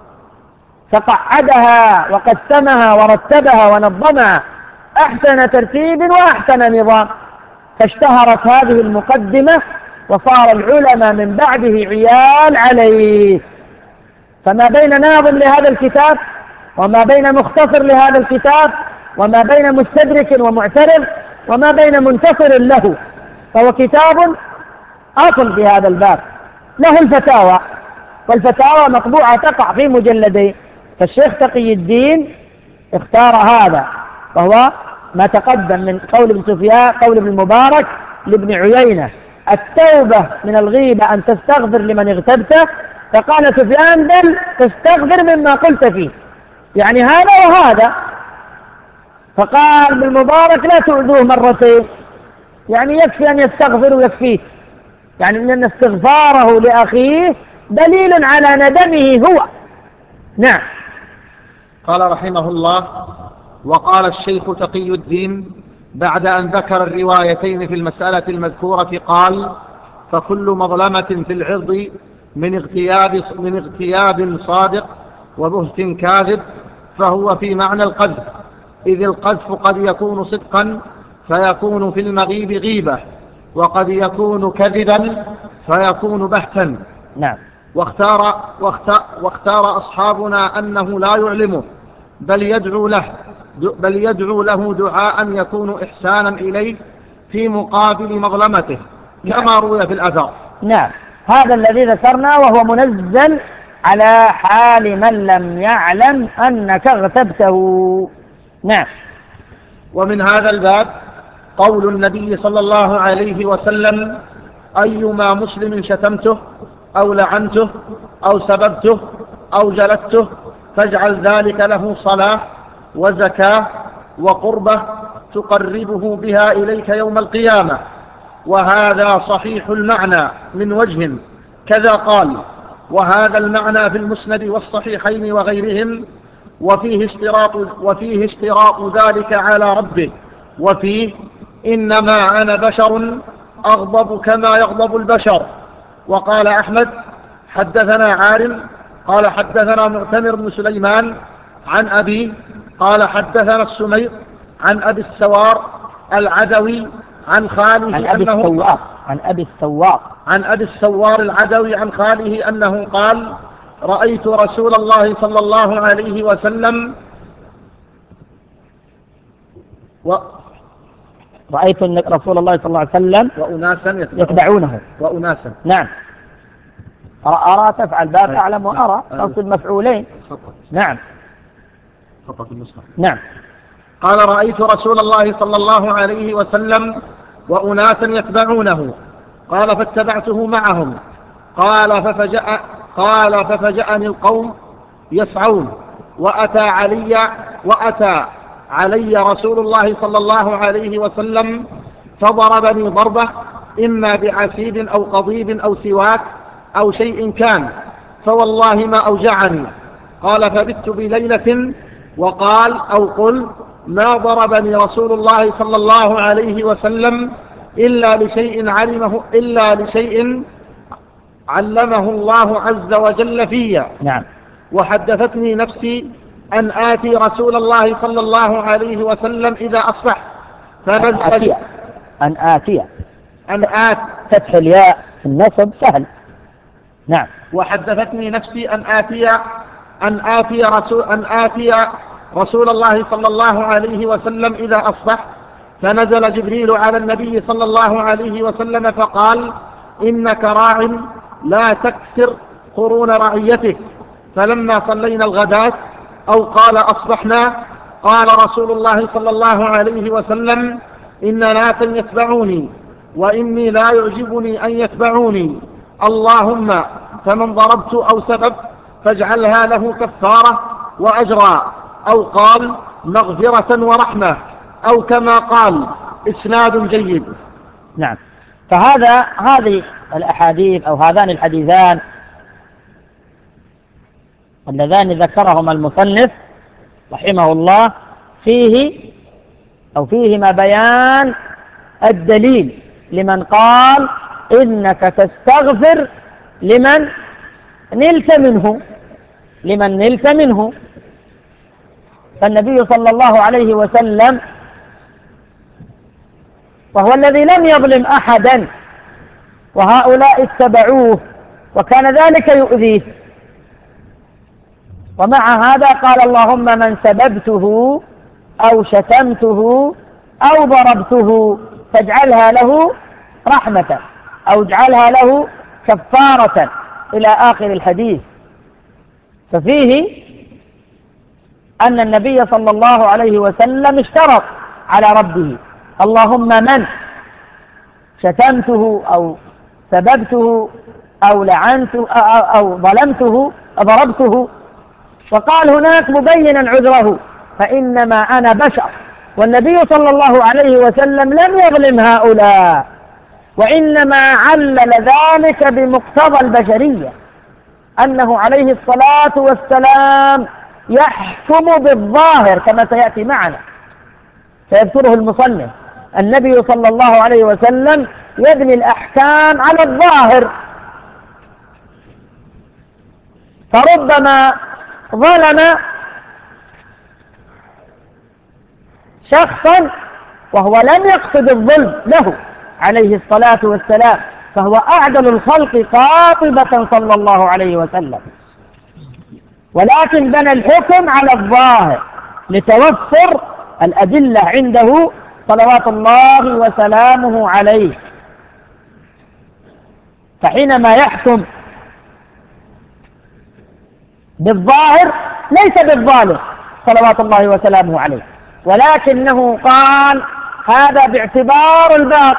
فقعدها وقسمها ورتبها ونظمها أحسن ترتيب وأحسن نظام، فاشتهرت هذه المقدمة وصار العلماء من بعده عيال عليه. فما بين ناظم لهذا الكتاب وما بين مختصر لهذا الكتاب وما بين مستدرك ومعترض وما بين منتصر له، فهو كتاب أصل في هذا الباب. له الفتاوى، والفتاوى مطبوعة تقع في مجلدين. فالشيخ تقي الدين اختار هذا، وهو ما تقدم من قول ابن سفيان، قول ابن المبارك لابن عيينة: التوبة من الغيبة أن تستغفر لمن اغتبته. فقال سفيان: بل تستغفر مما قلت فيه، يعني هذا وهذا. فقال ابن المبارك: لا تؤذوه مرتين، يعني يكفي أن يستغفر ويكفيه، يعني أن استغفاره لأخيه دليل على ندمه هو. نعم. قال رحمه الله: وقال الشيخ تقي الدين بعد أن ذكر الروايتين في المسألة المذكورة قال: فكل مظلمة في العرض من اغتياب صادق وبهت كاذب فهو في معنى القذف، إذ القذف قد يكون صدقا فيكون في المغيب غيبة، وقد يكون كذبا فيكون بهتا. نعم. واختار أصحابنا أنه لا يعلمه، بل يدعو له دعاء يكون إحسانا إليه في مقابل مظلمته، كما روي في الأثر. نعم، هذا الذي ذكرنا وهو منزل على حال من لم يعلم أنك اغتبته. نعم. ومن هذا الباب قول النبي صلى الله عليه وسلم: أيما مسلم شتمته أو لعنته أو سببته أو جلدته فاجعل ذلك له صلاة وزكاة وقربة تقربه بها إليك يوم القيامة. وهذا صحيح المعنى من وجه كذا قال. وهذا المعنى في المسند والصحيحين وغيرهم، وفيه اشتراط ذلك على ربه، وفيه إنما أنا بشر أغضب كما يغضب البشر. وقال أحمد حدثنا عارم قال حدثنا معتمر بن سليمان عن أبي قال حدثنا السمير عن أبي السوار العدوي عن خاله عن أبي السوار العدوي عن خاله أنه قال رأيت رسول الله صلى الله عليه وسلم رأيت رسول الله صلى الله عليه وسلم وأناسا يتبعونه. وأناسا نعم. أرى تفعل باب أعلم وأرى تصل مفعولين. نعم. نعم. قال رأيت رسول الله صلى الله عليه وسلم وأناسا يتبعونه. قال فاتبعته معهم. قال ففجأني القوم يسعون وأتى علي رسول الله صلى الله عليه وسلم فضربني ضربة إما بعسيب أو قضيب أو سواك أو شيء كان، فوالله ما أوجعني. قال فبت بليلة وقال أو قل ما ضربني رسول الله صلى الله عليه وسلم إلا لشيء علمه الله عز وجل فيا. نعم. وحدثتني نفسي أن آتي رسول الله صلى الله عليه وسلم إذا أصبح أن آتي فتح الياء في النصب سهل. نعم. وحدثتني نفسي أن آتي رسول الله صلى الله عليه وسلم إذا أصبح، فنزل جبريل على النبي صلى الله عليه وسلم فقال إنك راع لا تكسر قرون رعيتك. فلما صلينا الغداة أو قال أصبحنا قال رسول الله صلى الله عليه وسلم إن ناسا يتبعوني وإني لا يعجبني أن يتبعوني، اللهم فمن ضربت أو سبب فاجعلها له كفارة وأجرا، أو قال مغفرة ورحمة، أو كما قال إسناد جيد. نعم. هذه الأحاديث أو هذان الحديثان اللذان ذكرهما المصنف رحمه الله فيهما بيان الدليل لمن قال إنك تستغفر لمن نلت منه. فالنبي صلى الله عليه وسلم وهو الذي لم يظلم أحدا وهؤلاء اتبعوه وكان ذلك يؤذيه، ومع هذا قال اللهم من سببته أو شتمته أو ضربته فاجعلها له رحمة أو اجعلها له كفارة إلى آخر الحديث. ففيه أن النبي صلى الله عليه وسلم اشترط على ربه اللهم من شتمته أو سببته أو لعنته أو ظلمته ضربته، وقال هناك مبينا عذره فإنما أنا بشر. والنبي صلى الله عليه وسلم لم يظلم هؤلاء، وإنما علل ذلك بمقتضى البشرية، أنه عليه الصلاة والسلام يحكم بالظاهر كما سيأتي معنا سيذكره المصنف. النبي صلى الله عليه وسلم يبني الأحكام على الظاهر، فربما ظلم شخصا وهو لم يقصد الظلم له عليه الصلاة والسلام، فهو أعدل الخلق قاطبة صلى الله عليه وسلم، ولكن بنى الحكم على الظاهر لتوفر الأدلة عنده صلوات الله وسلامه عليه. فحينما يحكم بالظاهر ليس بالظالم صلوات الله وسلامه عليه، ولكنه قال هذا باعتبار الباطل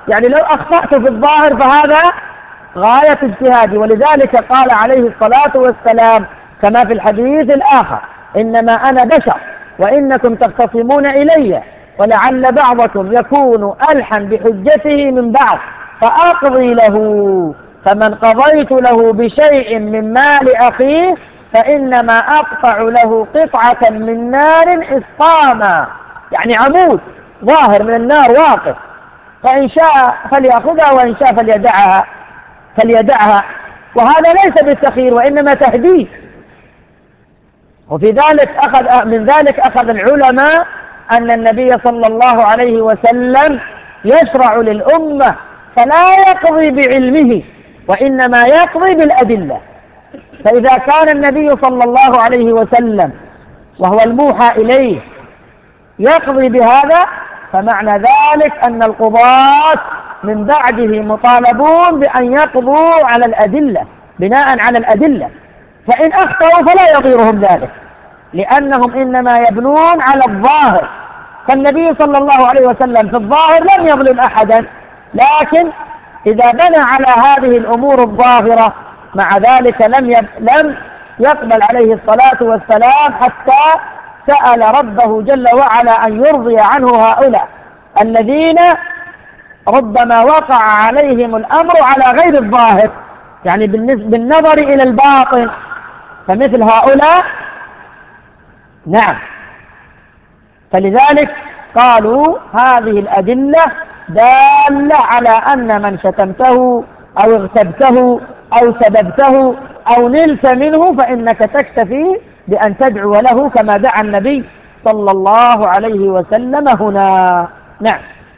يعني لو أخطأت في الظاهر فهذا غاية اجتهادي. ولذلك قال عليه الصلاة والسلام كما في الحديث الآخر: إنما أنا بشر وإنكم تختصمون إلي ولعل بعضكم يكون ألحن بحجته من بعض فأقضي له، فمن قضيت له بشيء من مال أخيه فإنما أقطع له قطعة من نار إسقاما، يعني عمود ظاهر من النار واقف، فإن شاء فليأخذها وإن شاء فليدعها. وهذا ليس بالتخيير وإنما تهديد. وفي ذلك من ذلك أخذ العلماء أن النبي صلى الله عليه وسلم يشرع للأمة فلا يقضي بعلمه وإنما يقضي بالأدلة. فإذا كان النبي صلى الله عليه وسلم وهو الموحى إليه يقضي بهذا، فمعنى ذلك أن القضاة من بعده مطالبون بأن يقضوا على الأدلة بناء على الأدلة، فإن أخطأوا فلا يضيرهم ذلك لأنهم إنما يبنون على الظاهر. فالنبي صلى الله عليه وسلم في الظاهر لم يظلم أحدا، لكن إذا بنى على هذه الأمور الظاهرة مع ذلك لم يقبل عليه الصلاة والسلام حتى سأل ربه جل وعلا أن يرضي عنه هؤلاء الذين ربما وقع عليهم الأمر على غير الظاهر، يعني بالنظر إلى الباطن، فمثل هؤلاء نعم. فلذلك قالوا هذه الأدلة دالة على أن من شتمته أو اغتبته أو سببته أو نلت منه فإنك تكتفي بأن تدعو له كما دعا النبي صلى الله عليه وسلم هنا. نعم.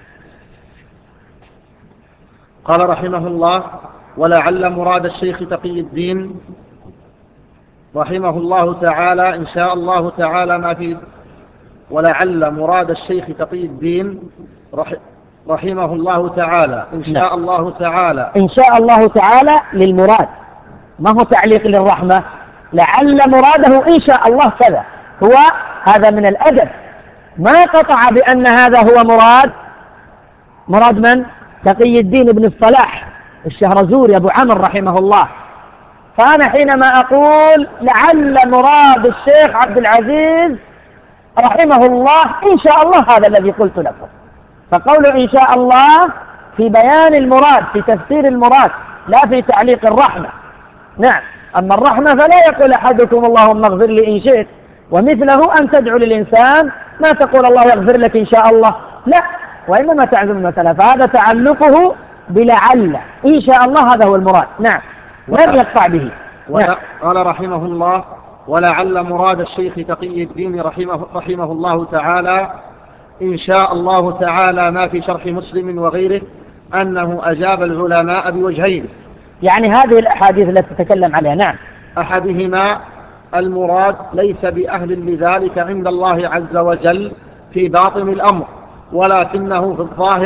قال رحمه الله: ولعل مراد الشيخ تقي الدين رحمه الله تعالى إن شاء الله تعالى ما في ولعل مراد الشيخ تقي الدين رحمه الله تعالى إن شاء الله تعالى إن شاء الله تعالى للمراد، ما هو تعليق للرحمة. لعل مراده إن شاء الله كذا، هو هذا من الأدب، ما قطع بأن هذا هو مراد من؟ تقي الدين ابن الصلاح الشهرزوري أبو عمرو رحمه الله. فأنا حينما أقول لعل مراد الشيخ عبد العزيز رحمه الله إن شاء الله، هذا الذي قلت لكم. فقول إن شاء الله في بيان المراد، في تفسير المراد، لا في تعليق الرحمة. نعم. أما الرحمة فلا يقول أحدكم اللهم اغفر لي إن شئت، ومثله أن تدعو للإنسان ما تقول الله يغفر لك إن شاء الله، لا، وإنما تعزم المسألة. فهذا تعلقه بلعل إن شاء الله، هذا هو المراد. نعم. لم يقطع به. نعم. قال رحمه الله: ولعل مراد الشيخ تقي الدين رحمه الله تعالى إن شاء الله تعالى ما في شرح مسلم وغيره أنه أجاب العلماء بوجهين، يعني هذه الأحاديث التي تتكلم عليها. نعم. أحدهما المراد ليس بأهل لذلك عند الله عز وجل في باطن الأمر، ولكنه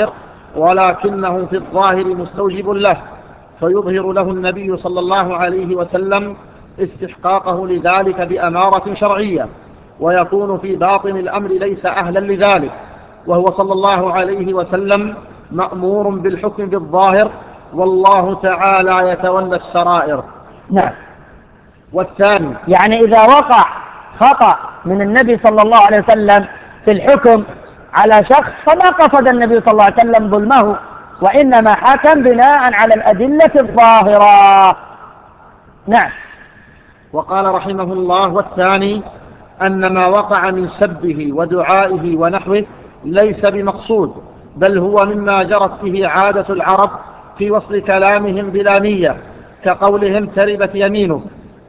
في الظاهر مستوجب له، فيظهر له النبي صلى الله عليه وسلم استحقاقه لذلك بأمارة شرعية، ويكون في باطن الأمر ليس أهلا لذلك، وهو صلى الله عليه وسلم مأمور بالحكم بالظاهر، والله تعالى يتولى السرائر. نعم. والثاني يعني إذا وقع خطأ من النبي صلى الله عليه وسلم في الحكم على شخص فما قصد النبي صلى الله عليه وسلم ظلمه، وإنما حكم بناء على الأدلة الظاهرة. نعم. وقال رحمه الله: والثاني أن ما وقع من سبه ودعائه ونحوه ليس بمقصود، بل هو مما جرت به عادة العرب في وصل كلامهم بلا نية، كقولهم تربت يمينه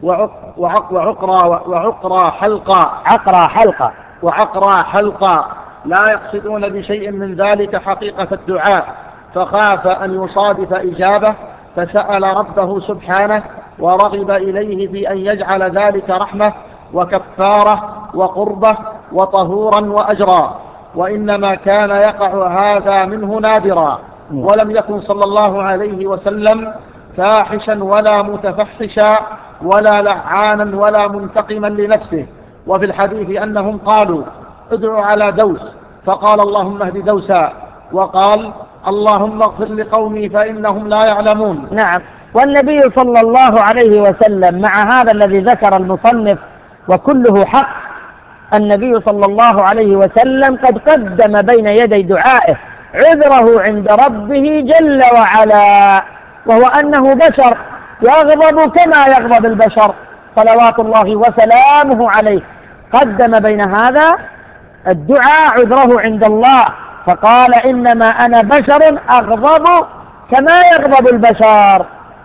وعقرى حلقا، لا يقصدون بشيء من ذلك حقيقة الدعاء، فخاف أن يصادف إجابة فسأل ربه سبحانه، ورغب إليه في أن يجعل ذلك رحمة وكفارة وقربة وطهورا وأجرا، وإنما كان يقع هذا منه نادرا، ولم يكن صلى الله عليه وسلم فاحشا ولا متفحشا ولا لعانا ولا منتقما لنفسه. وفي الحديث أنهم قالوا ادعوا على دوس، فقال اللهم اهد دوسا، وقال اللهم اغفر لقومي فإنهم لا يعلمون. نعم. والنبي صلى الله عليه وسلم مع هذا الذي ذكر المصنف وكله حق، النبي صلى الله عليه وسلم قد قدم بين يدي دعائه عذره عند ربه جل وعلا، وهو أنه بشر يغضب كما يغضب البشر صلوات الله وسلامه عليه. قدم بين هذا الدعاء عذره عند الله، فقال إنما أنا بشر أغضب كما يغضب البشر.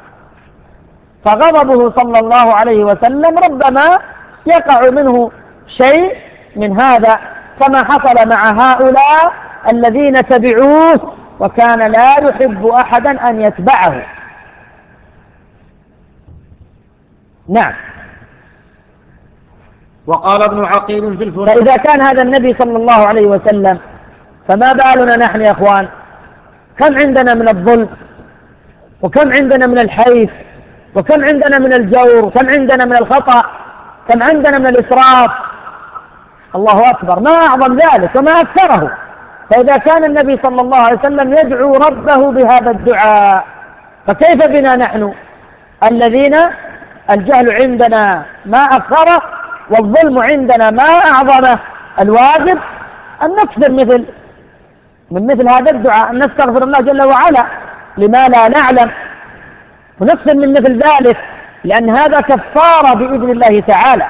فغضبه صلى الله عليه وسلم ربما يقع منه شيء من هذا، كما حصل مع هؤلاء الذين تبعوه وكان لا يحب أحدا أن يتبعه. نعم. وقال ابن عقيل في الفنون. فإذا كان هذا النبي صلى الله عليه وسلم فما بالنا نحن يا أخوان؟ كم عندنا من الظلم، وكم عندنا من الحيف، وكم عندنا من الجور، وكم عندنا من الخطأ، كم عندنا من الإسراف. الله أكبر، ما أعظم ذلك وما أكثره. فإذا كان النبي صلى الله عليه وسلم يدعو ربه بهذا الدعاء، فكيف بنا نحن الذين الجهل عندنا ما أكثره والظلم عندنا ما أعظمه؟ الواجب أن نكثر من مثل هذا الدعاء، أن نستغفر الله جل وعلا لما لا نعلم، ونكثر من مثل ذلك، لأن هذا كفارة بإذن الله تعالى.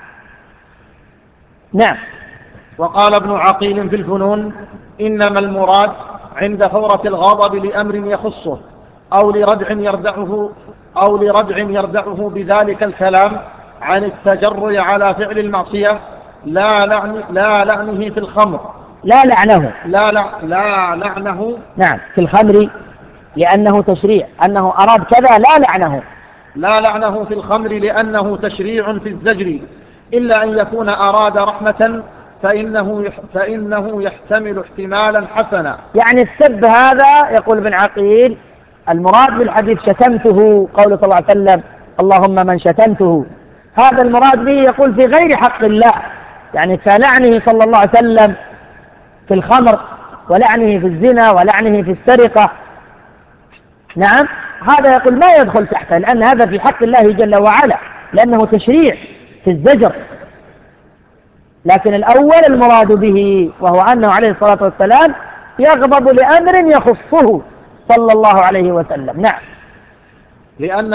نعم. وقال ابن عقيل في الفنون: إنما المراد عند فورة الغضب لأمر يخصه أو لردع يردعه بذلك الكلام عن التجرع على فعل المعصية، لا لعنه في الخمر. لا لعنه. نعم، في الخمر لأنه تشريع، أنه أراد كذا. لا لعنه في الخمر لأنه تشريع في الزجر، إلا أن يكون أراد رحمة فإنه يحتمل احتمالا حسنا. يعني السب هذا يقول ابن عقيل المراد بالحديث شتمته، قول صلى الله عليه وسلم اللهم من شتمته، هذا المراد به يقول في غير حق الله، يعني كلعنه صلى الله عليه وسلم في الخمر، ولعنه في الزنا، ولعنه في السرقة. نعم، هذا يقول ما يدخل تحته، لأن هذا في حق الله جل وعلا، لأنه تشريع في الزجر. لكن الأول المراد به وهو أنه عليه الصلاة والسلام يغضب لأمر يخصه صلى الله عليه وسلم. نعم. لأن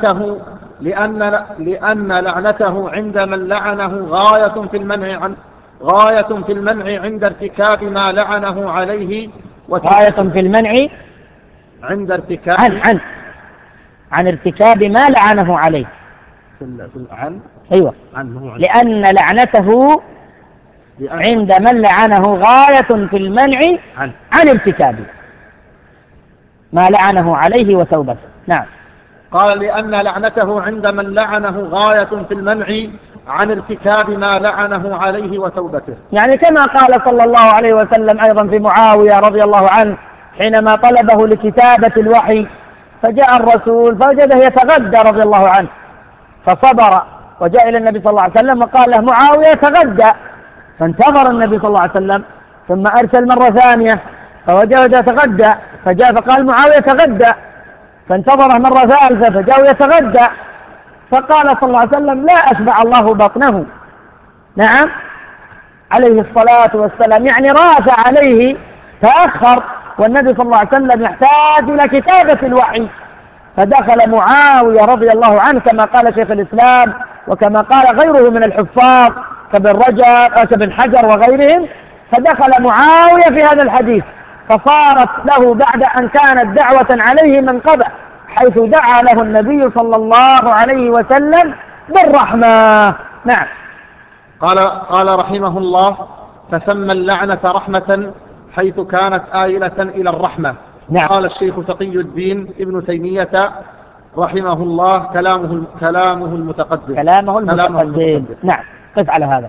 لعنته عند من لعنه غاية في المنع عند ارتكاب ما لعنه عليه، غاية في المنع عند ارتكاب عن ارتكاب ما لعنه عليه. أيوة. لأن لعنته عند من لعنه غاية في المنع عن ارتكاب ما لعنه عليه وتوبته. نعم. قال لأن لعنته عند من لعنه غاية في المنع عن ارتكاب ما لعنه عليه وتوبته، يعني كما قال صلى الله عليه وسلم أيضا في معاوية رضي الله عنه حينما طلبه لكتابة الوحي، فجاء الرسول فوجده يتغدى رضي الله عنه، فصبر وجاء إلى النبي صلى الله عليه وسلم وقال له معاوية يتغدى، فانتظر النبي صلى الله عليه وسلم، ثم أرسل مرة ثانية فوجده يتغدى، فجاء فقال معاوية يتغدى، فانتظره مرة ثالثة فجاء يتغدى، فقال صلى الله عليه وسلم لا أشبع الله بطنه. نعم، عليه الصلاة والسلام، يعني راس عليه، تأخر، والنبي صلى الله عليه وسلم يحتاج إلى كتابة الوحي، فدخل معاوية رضي الله عنه كما قال شيخ الإسلام وكما قال غيره من الحفاظ كابن حجر وغيرهم، فدخل معاوية في هذا الحديث، فصارت له بعد أن كانت دعوة عليه منقبة، حيث دعا له النبي صلى الله عليه وسلم بالرحمة. نعم. قال رحمه الله: فسمى اللعنة رحمة حيث كانت آيلة إلى الرحمة. نعم. قال الشيخ تقي الدين ابن تيمية رحمه الله: كلامه المتقدم. نعم، قف على هذا.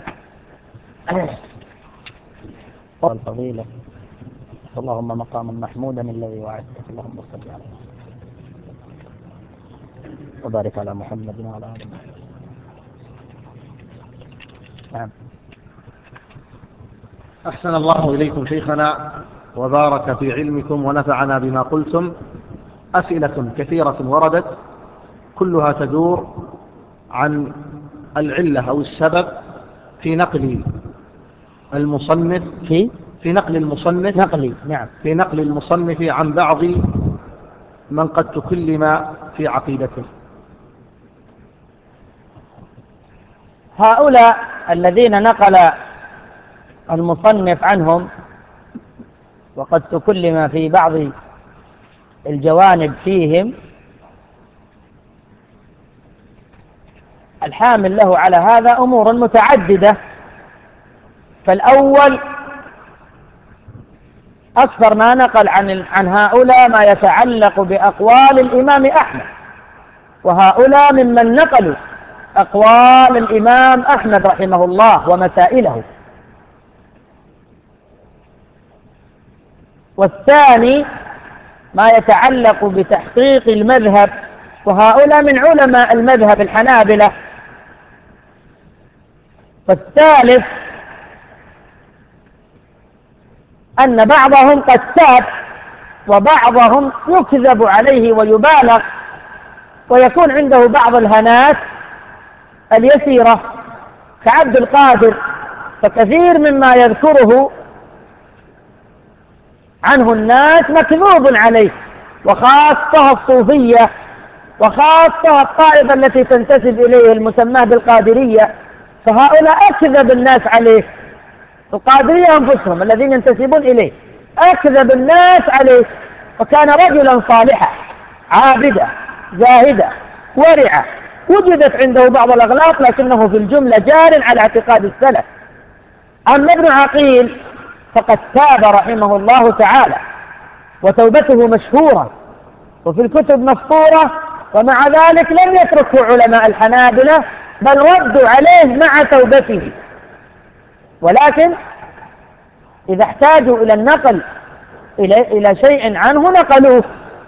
الفضيلة اللهم مقاما محمودا الذي وعدته، اللهم صل عليه وبارك على محمد وعلى آله. نعم. أحسن الله إليكم شيخنا، وبارك في علمكم ونفعنا بما قلتم. أسئلة كثيرة وردت كلها تدور عن العلة أو السبب في نقل المصنف في نقل المصنف في نقل المصنف عن بعض من قد تكلم في عقيدته. هؤلاء الذين نقل المصنف عنهم وقد تكلم في بعض الجوانب فيهم، الحامل له على هذا أمور متعددة. فالأول أكثر ما نقل عن هؤلاء ما يتعلق بأقوال الإمام أحمد، وهؤلاء ممن نقلوا أقوال الإمام أحمد رحمه الله ومسائله. والثاني ما يتعلق بتحقيق المذهب، وهؤلاء من علماء المذهب الحنابلة. والثالث أن بعضهم قد تاب وبعضهم يكذب عليه ويبالغ ويكون عنده بعض الهنات اليسيرة كعبد القادر، فكثير مما يذكره عنه الناس مكذوب عليه، وخاصة الصوفية وخاصة الطائفة التي تنتسب إليه المسماه بالقادرية، فهؤلاء أكذب الناس عليه. القادرية أنفسهم الذين ينتسبون إليه أكذب الناس عليه، وكان رجلا صالحا عابدا زاهدا ورعا، وجدت عنده بعض الأغلاط لكنه في الجملة جار على اعتقاد السلف. أما ابن عقيل فقد تاب رحمه الله تعالى وتوبته مشهورة وفي الكتب مسطورة، ومع ذلك لم يتركه علماء الحنابلة بل ردوا عليه مع توبته. ولكن إذا احتاجوا إلى النقل إلى شيء عنه نقلوه،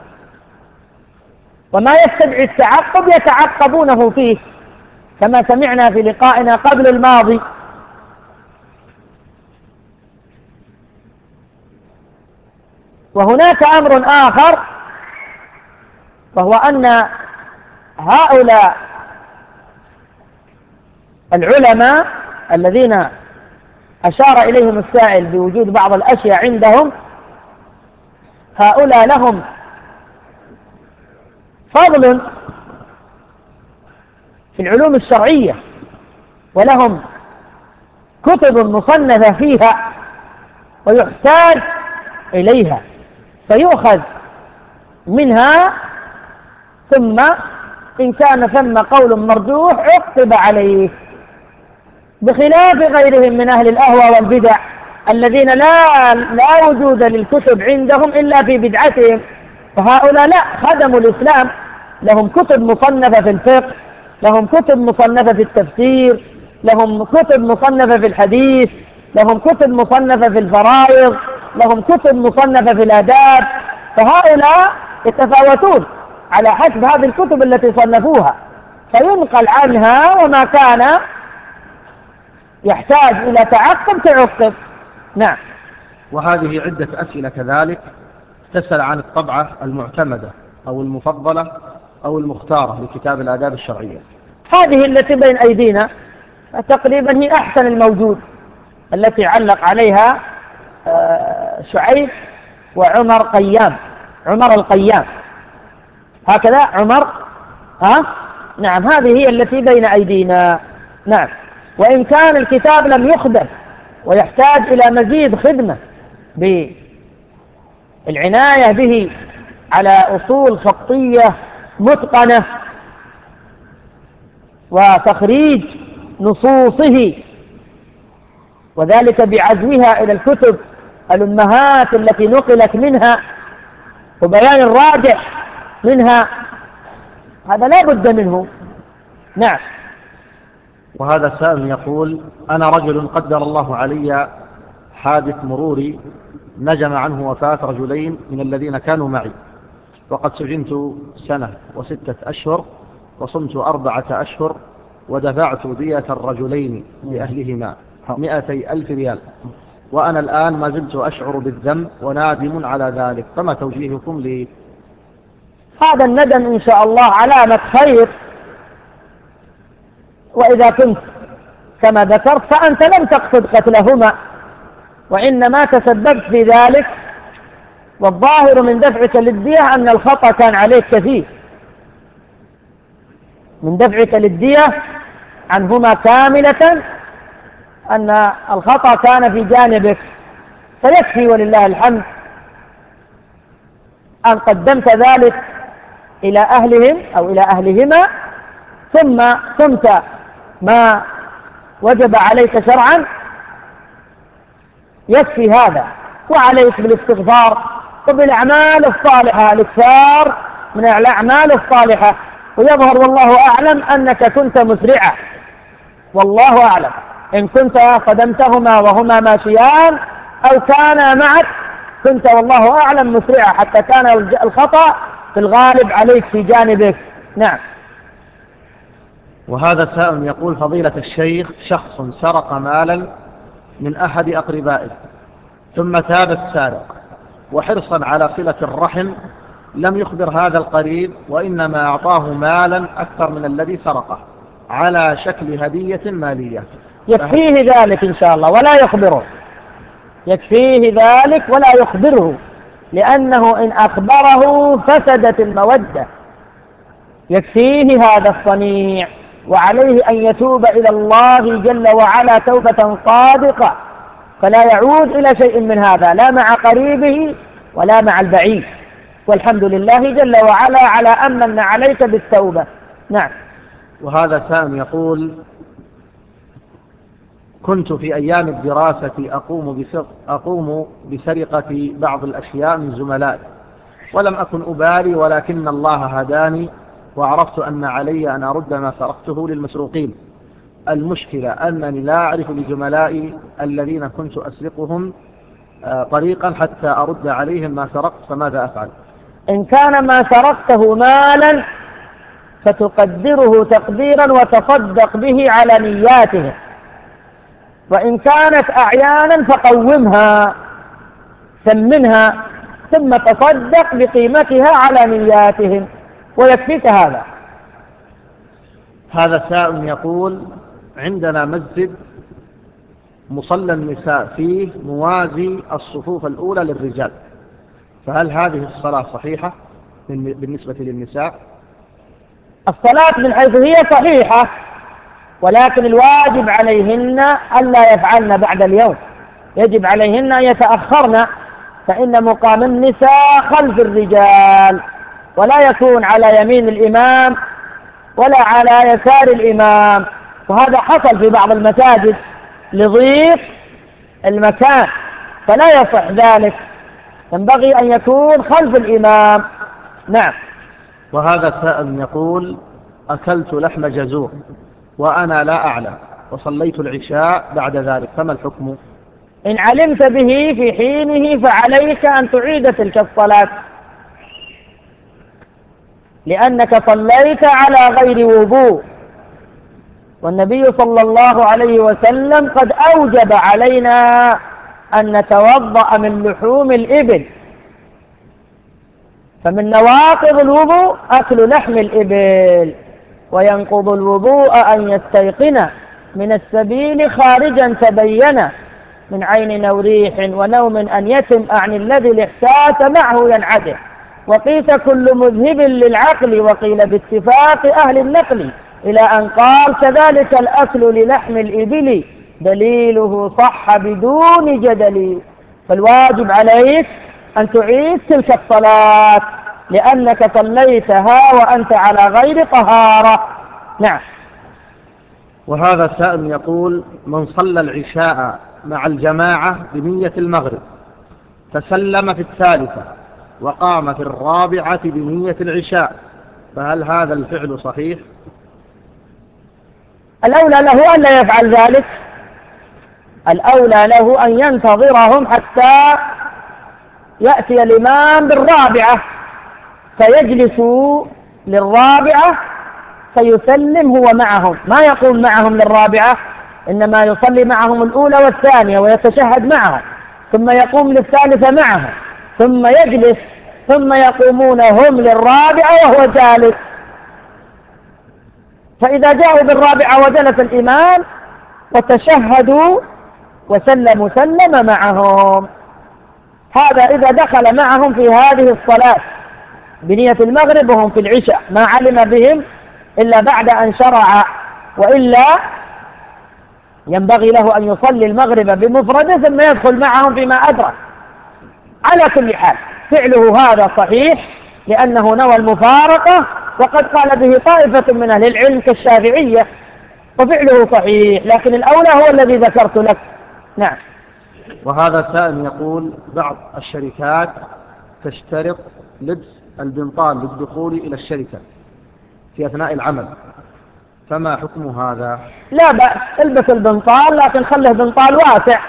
وما يستدعي التعقب يتعقبونه فيه كما سمعنا في لقائنا قبل الماضي. وهناك أمر آخر، وهو أن هؤلاء العلماء الذين أشار إليهم السائل بوجود بعض الأشياء عندهم، هؤلاء لهم فضل في العلوم الشرعية، ولهم كتب مصنفة فيها ويحتاج إليها فيؤخذ منها، ثم إن كان ثم قول مرجوح عقب عليه، بخلاف غيرهم من أهل الأهوى والبدع الذين لا وجود للكتب عندهم إلا في بدعتهم. فهؤلاء لا، خدموا الإسلام، لهم كتب مصنفة في الفقه، لهم كتب مصنفة في التفسير، لهم كتب مصنفة في الحديث، لهم كتب مصنفة في الفرائض، لهم كتب مصنفة في الآداب. فهؤلاء يتفاوتون على حسب هذه الكتب التي صنفوها، فينقل عنها وما كان يحتاج إلى تعقب تعقب. نعم. وهذه عدة أسئلة كذلك تسأل عن الطبعة المعتمدة أو المفضلة أو المختارة لكتاب الآداب الشرعية. هذه التي بين أيدينا تقريبا هي أحسن الموجود، التي علق عليها شعيب وعمر قيام، عمر القيام، هكذا عمر نعم، هذه هي التي بين أيدينا. نعم. وإن كان الكتاب لم يخدم ويحتاج إلى مزيد خدمة بالعناية به على أصول خطية متقنة وتخريج نصوصه، وذلك بعزوها إلى الكتب الأمهات التي نقلت منها وبيان الراجح منها، هذا لا بد منه. نعم. وهذا سائل يقول: أنا رجل قدر الله علي حادث مروري نجم عنه وفاة رجلين من الذين كانوا معي، وقد سجنت 1 و6 أشهر وصمت 4 أشهر، ودفعت دية الرجلين لأهلهما 200,000 ريال، وأنا الآن ما زلت أشعر بالذنب ونادم على ذلك، فما توجيهكم لي؟ هذا الندم إن شاء الله علامة خير، وإذا كنت كما ذكرت فأنت لم تقصد قتلهما وإنما تسببت في ذلك، والظاهر من دفعك للدية أن الخطأ كان عليك كثير، من دفعك للدية عنهما كاملة أن الخطأ كان في جانبك، فيكفي ولله الحمد أن قدمت ذلك إلى أهلهم أو إلى أهلهما، ثم قمت ما وجب عليك شرعا، يكفي هذا. وعليك بالاستغفار وبالأعمال الصالحة، الاكثار من الأعمال الصالحة. ويظهر والله أعلم أنك كنت مسرعا، والله أعلم إن كنت قدمتهما وهما ماشيان أو كانا معك، كنت والله أعلم مسرعا، حتى كان الخطأ في الغالب عليك في جانبك. نعم. وهذا سائل يقول: فضيلة الشيخ، شخص سرق مالا من أحد أقربائه ثم تاب السارق، وحرصا على صلة الرحم لم يخبر هذا القريب، وإنما أعطاه مالا أكثر من الذي سرقه على شكل هدية مالية. يكفيه ذلك إن شاء الله ولا يخبره، يكفيه ذلك ولا يخبره، لأنه إن أخبره فسدت المودة. يكفيه هذا الصنيع، وعليه أن يتوب إلى الله جل وعلا توبة صادقة، فلا يعود إلى شيء من هذا، لا مع قريبه ولا مع البعيد. والحمد لله جل وعلا على أن من عليك بالتوبة. نعم. وهذا سائل يقول: كنت في أيام الدراسة أقوم بسرقة بعض الأشياء من زملائي، ولم أكن أبالي، ولكن الله هداني وعرفت أن علي أن أرد ما سرقته للمسروقين. المشكلة أنني لا أعرف لزملائي الذين كنت أسرقهم طريقا حتى أرد عليهم ما سرقت، فماذا أفعل؟ إن كان ما سرقته مالا فتقدره تقديرا وتصدق به على نياتهم، وإن كانت أعيانا فقومها ثمنها ثم تصدق بقيمتها على نياتهم، ويكفيك هذا. هذا سائل يقول: عندنا مسجد مصلى النساء فيه موازي الصفوف الأولى للرجال، فهل هذه الصلاة صحيحة بالنسبة للنساء؟ الصلاة من حيث هي صحيحة، ولكن الواجب عليهن ألا يفعلن بعد اليوم، يجب عليهن أن يتأخرن، فإن مقام النساء خلف الرجال، ولا يكون على يمين الإمام ولا على يسار الإمام. وهذا حصل في بعض المساجد لضيق المكان، فلا يصح ذلك، ينبغي أن يكون خلف الإمام. نعم. وهذا سائل يقول: أكلت لحم جزور وأنا لا أعلم، وصليت العشاء بعد ذلك، فما الحكم؟ إن علمت به في حينه فعليك أن تعيد تلك الصلاة، لأنك صليت على غير وضوء، والنبي صلى الله عليه وسلم قد أوجب علينا أن نتوضأ من لحوم الإبل، فمن نواقض الوضوء أكل لحم الإبل، وينقض الوضوء أن يستيقن من السبيل خارجا تبين من عين أو ريح ونوم أن يتم عن الذي الاحتاس معه ينعده، وقيس كل مذهب للعقل، وقيل باتفاق أهل النقل، إلى أن قال: كذلك الأكل للحم الإبل دليله صح بدون جدل. فالواجب عليك أن تعيد تلك الصلاة، لأنك صليتها وأنت على غير طهارة. نعم. وهذا سائل يقول: من صلى العشاء مع الجماعة بنية المغرب فسلم في الثالثة وقام في الرابعة بنية العشاء، فهل هذا الفعل صحيح؟ الأولى له أن لا يفعل ذلك، الأولى له أن ينتظرهم حتى يأتي الإمام بالرابعة، فيجلس للرابعة فيسلم هو معهم، ما يقوم معهم للرابعة، إنما يصلي معهم الأولى والثانية ويتشهد معهم، ثم يقوم للثالثة معهم، ثم يجلس، ثم يقومون هم للرابعة وهو جالس. فإذا جاءوا بالرابعة وجلس الإمام وتشهدوا وسلموا سلم معهم. هذا إذا دخل معهم في هذه الصلاة بنية المغرب وهم في العشاء، ما علم بهم إلا بعد أن شرع، وإلا ينبغي له أن يصلي المغرب بمفرده ثم يدخل معهم فيما أدرك. على كل حال فعله هذا صحيح لأنه نوى المفارقة، وقد قال به طائفة من أهل العلم كالشافعية، وفعله صحيح، لكن الأولى هو الذي ذكرت لك. نعم. وهذا سائل يقول بعض الشركات تشترط لبس البنطال للدخول إلى الشركة في أثناء العمل، فما حكم هذا؟ لا بأس، البس البنطال لكن خله بنطال واسع،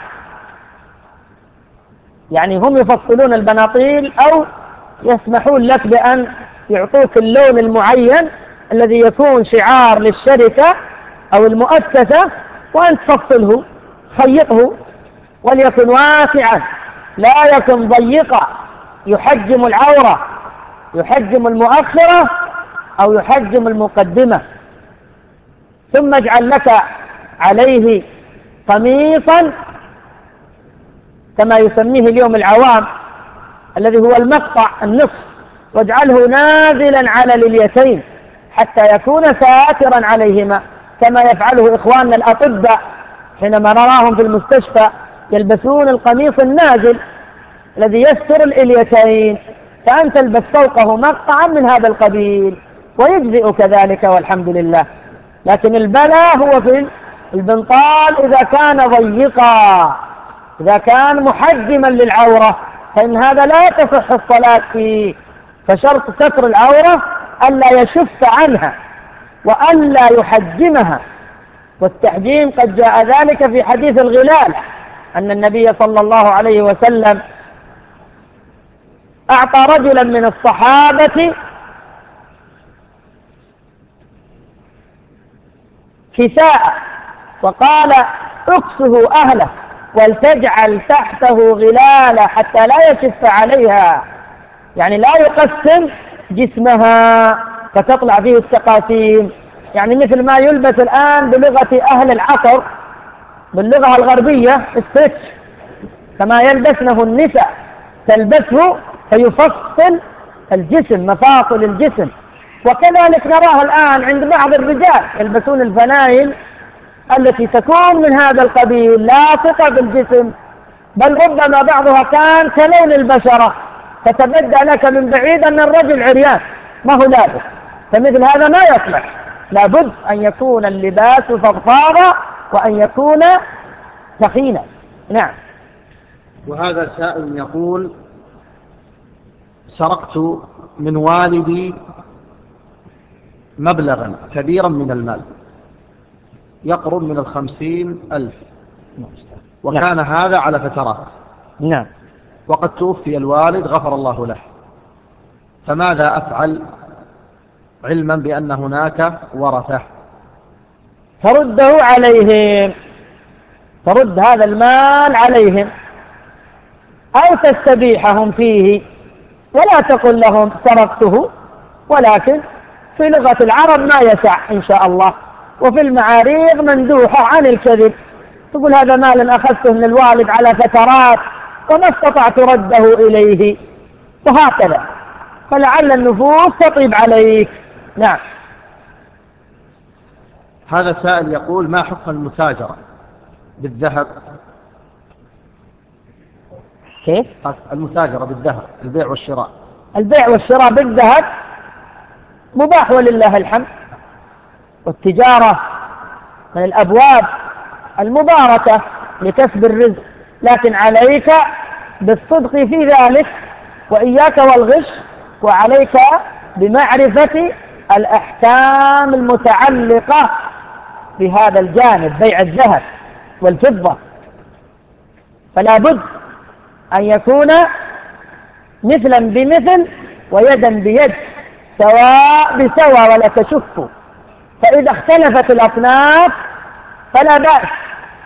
يعني هم يفصلون البناطيل أو يسمحون لك بأن يعطوك اللون المعين الذي يكون شعار للشركة أو المؤسسة، وأن تفصله، خيطه وليكن واسعا لا يكن ضيقا يحجم العورة، يحجم المؤخرة أو يحجم المقدمة. ثم اجعل لك عليه قميصا كما يسميه اليوم العوام الذي هو المقطع النصف، واجعله نازلا على اليتين حتى يكون ساترا عليهما، كما يفعله إخواننا الأطباء حينما نراهم في المستشفى يلبسون القميص النازل الذي يستر اليتين، فأنت تلبس فوقه مقطعا من هذا القبيل ويجزئ كذلك والحمد لله. لكن البلاء هو في البنطال إذا كان ضيقا، إذا كان محجما للعورة فإن هذا لا تصح الصلاة فيه. فشرط ستر العورة ألا يشف عنها وألا يحجمها، والتحجيم قد جاء ذلك في حديث الغلال أن النبي صلى الله عليه وسلم أعطى رجلا من الصحابة كساء وقال اكسه أهله ولتجعل تحته غلالة حتى لا يشف عليها، يعني لا يقسم جسمها فتطلع فيه التقاسيم، يعني مثل ما يلبس الآن بلغة أهل العصر باللغة الغربية الستش، كما يلبسنه النساء تلبسه فيفصل الجسم، مفاصل الجسم. وكذلك نراه الآن عند بعض الرجال يلبسون الفنايل التي تكون من هذا القبيل لاصقة بالجسم، بل ربما بعضها كان كلون البشرة، فتبدأ لك من بعيد أن الرجل عريان ما هو لابس. فمثل هذا ما يصلح، لابد أن يكون اللباس فضفاضا وأن يكون ثخينا. نعم. وهذا سائل يقول سرقت من والدي مبلغا كبيرا من المال يقرب من 50,000، وكان هذا على فترات. نعم. وقد توفي الوالد غفر الله له، فماذا أفعل علما بأن هناك ورثة؟ ترده عليهم، ترد هذا المال عليهم أو تستبيحهم فيه، ولا تقل لهم سرقته، ولكن في لغة العرب ما يسع إن شاء الله، وفي المعاريض مندوحة عن الكذب، تقول هذا مال أخذته من الوالد على فترات وما استطعت رده إليه، وهكذا، فلعل النفوس تطيب عليك. نعم. هذا سائل يقول ما حكم المتاجرة بالذهب؟ كيف؟ المتاجرة بالذهب، البيع والشراء. البيع والشراء بالذهب مباح ولله الحمد، والتجارة من الأبواب المباركة لكسب الرزق، لكن عليك بالصدق في ذلك وإياك والغش، وعليك بمعرفة الأحكام المتعلقة بهذا الجانب، بيع الذهب والفضة، فلا بد أن يكون مثلا بمثل ويدا بيد، سواء بسواء ولا تشك. فإذا اختلفت الأصناف فلا بأس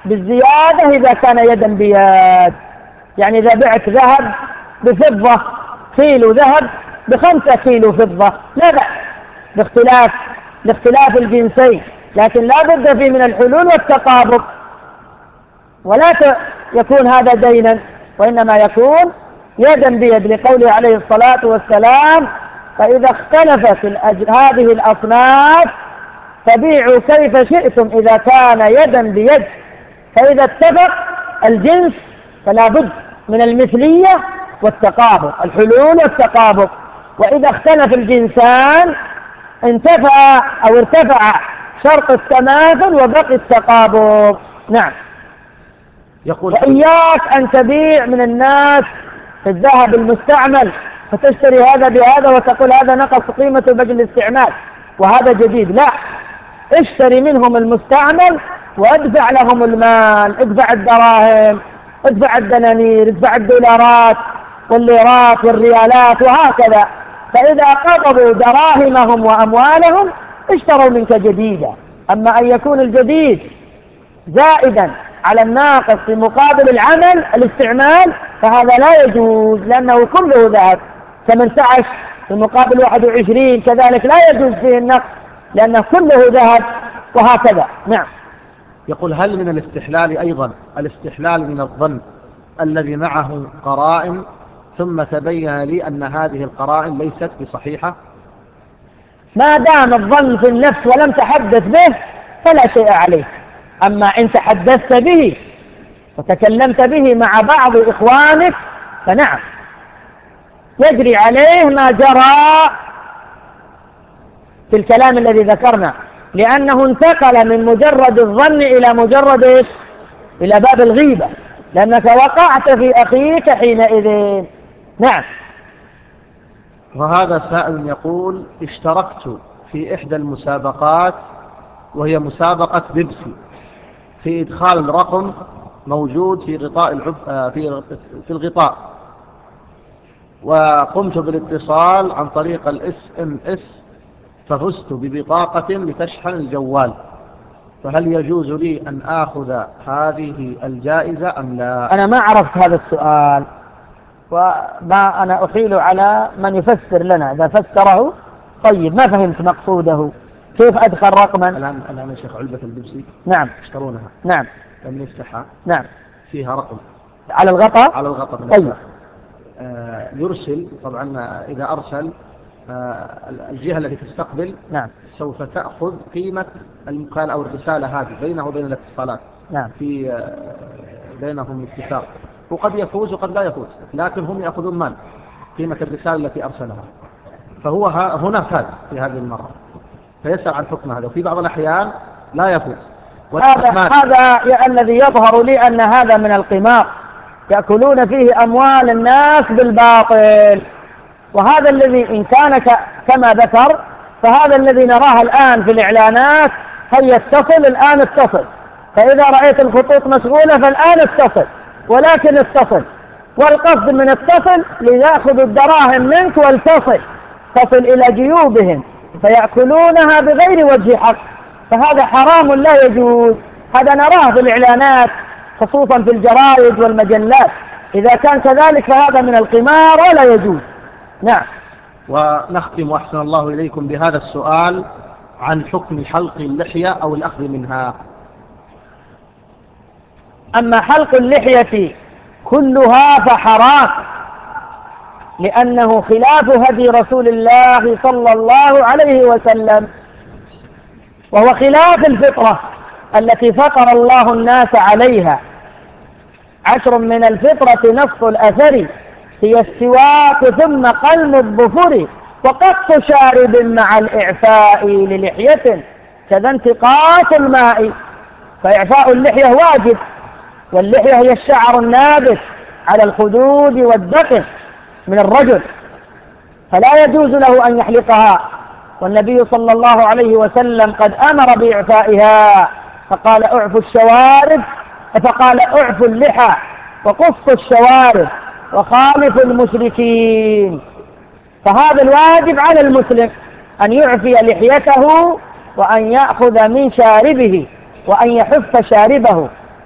بالزيادة إذا كان يدا بيد. يعني إذا بعت ذهب بفضة، كيلو ذهب ب5 كيلو فضة، لا بأس لاختلاف الجنسين، لكن لا بد فيه من الحلول والتقابض، ولا يكون هذا دينا، وإنما يكون يدا بيد، لقوله عليه الصلاة والسلام: فإذا اختلفت هذه الأصناف فبيعوا كيف شئتم إذا كان يدا بيد. فإذا اتفق الجنس فلا بد من المثلية والتقابض، الحلول والتقابض. وإذا اختلف الجنسان انتفى أو ارتفع شرط التماثل وبقي التقابض. نعم. يقول: وإياك أن تبيع من الناس الذهب المستعمل فتشتري هذا بهذا وتقول هذا نقص قيمته بجل الاستعمال وهذا جديد. لا، اشتري منهم المستعمل وادفع لهم المال، ادفع الدراهم، ادفع الدنانير، ادفع الدولارات والليرات والريالات وهكذا. فإذا قبضوا دراهمهم وأموالهم اشتروا منك جديدا. أما أن يكون الجديد زائدا على الناقص في مقابل العمل الاستعمال فهذا لا يجوز، لأنه كله ذهب. 18 في مقابل 21 كذلك لا يجوز فيه النقص، لأنه كله ذهب، وهكذا. نعم. يقول: هل من الاستحلال أيضا الاستحلال من الظن الذي معه قرائن ثم تبين لي أن هذه القرائن ليست بصحيحة؟ ما دام الظن في النفس ولم تحدث به فلا شيء عليه. أما إن تحدثت به وتكلمت به مع بعض إخوانك فنعم يجري عليه ما جرى في الكلام الذي ذكرنا، لأنه انتقل من مجرد الظن إلى مجرد إلى باب الغيبة، لأنك وقعت في أخيك حينئذ. نعم. وهذا سائل يقول: اشتركت في إحدى المسابقات وهي مسابقة بيبسي في إدخال الرقم موجود في غطاء في الغطاء، وقمت بالاتصال عن طريق SMS ففزت ببطاقة لتشحن الجوال، فهل يجوز لي أن آخذ هذه الجائزة أم لا؟ أنا ما عرفت هذا السؤال، وما أنا أحيل على من يفسر لنا. إذا فسره طيب، ما فهمت مقصوده. كيف أدخل رقما؟ الآن يا شيخ علبة البيبسي نعم يشترونها. نعم. لما يفتحها نعم فيها رقم على الغطاء. على الغطاء. طيب. يرسل طبعا إذا أرسل الجهة التي تستقبل نعم سوف تأخذ قيمة المكالمة أو الرسالة هذه بينه وبين الاتصالات. نعم. في بينهم اتفاق، وقد يفوز وقد لا يفوز، لكن هم يأخذون مال قيمة الرسالة التي أرسلها. فهو هنا فاز في هذه المرة، فيسأل عن حكم هذا، وفي بعض الأحيان لا يفوز. هذا الذي يظهر لي أن هذا من القمار، يأكلون فيه أموال الناس بالباطل. وهذا الذي إن كان كما ذكر فهذا الذي نراه الآن في الإعلانات، هيا اتصل الآن اتصل، فإذا رأيت الخطوط مشغولة فالآن اتصل، ولكن اتصل، والقصد من اتصل ليأخذ الدراهم منك والتصل، تصل إلى جيوبهم فيأكلونها بغير وجه حق، فهذا حرام لا يجوز. هذا نراه في الإعلانات خصوصا في الجرائد والمجلات. إذا كان كذلك فهذا من القمار ولا يجوز. نعم. ونختم أحسن الله إليكم بهذا السؤال عن حكم حلق اللحية أو الأخذ منها. أما حلق اللحية كلها فحرام، لأنه خلاف هدي رسول الله صلى الله عليه وسلم، وهو خلاف الفطرة التي فطر الله الناس عليها. 10 من الفطرة نصف الأثر، هي السواك ثم قلم الظفر، وقص شارب مع الإعفاء للحية كذا انتقاص الماء. فإعفاء اللحية واجب، واللحية هي الشعر النابت على الخدود والدقن من الرجل، فلا يجوز له أن يحلقها. والنبي صلى الله عليه وسلم قد أمر بإعفائها، فقال اعفوا الشوارب، فقال اعفوا اللحى وقصوا الشوارب وخالفوا المشركين. فهذا الواجب على المسلم أن يعفي لحيته، وأن يأخذ من شاربه، وأن يحف شاربه.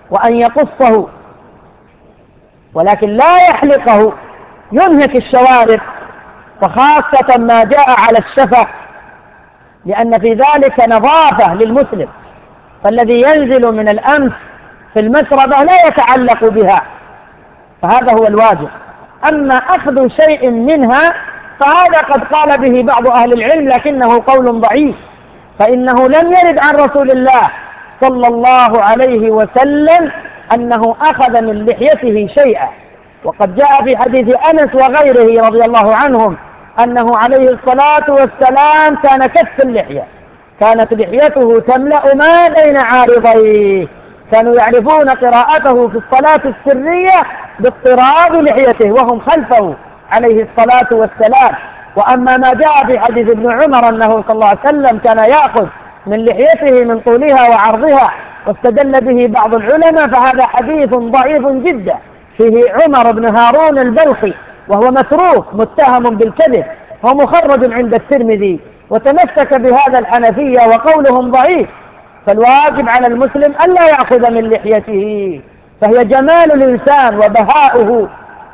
وأن يقصه، ولكن لا يحلقه ينهك الشوارب، وخاصة ما جاء على الشفة، لأن في ذلك نظافة للمسلم، فالذي ينزل من الأنف في المسربة لا يتعلق بها، فهذا هو الواجب. أما أخذ شيء منها فهذا قد قال به بعض أهل العلم، لكنه قول ضعيف، فإنه لم يرد عن رسول الله صلى الله عليه وسلم أنه أخذ من لحيته شيئا. وقد جاء في حديث أنس وغيره رضي الله عنهم أنه عليه الصلاة والسلام كان كف اللحية، كانت لحيته تملأ ما بين عارضيه، كانوا يعرفون قراءته في الصلاة السرية باضطراب لحيته وهم خلفه عليه الصلاة والسلام. وأما ما جاء في حديث ابن عمر أنه صلى الله عليه وسلم كان يأخذ من لحيته من طولها وعرضها واستدل به بعض العلماء، فهذا حديث ضعيف جدا، فيه عمر بن هارون البلخي وهو متروك متهم بالكذب ومخرج عند الترمذي، وتمسك بهذا الحنفية وقولهم ضعيف. فالواجب على المسلم ألا يأخذ من لحيته، فهي جمال الإنسان وبهاؤه،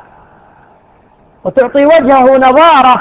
وتعطي وجهه نظارة.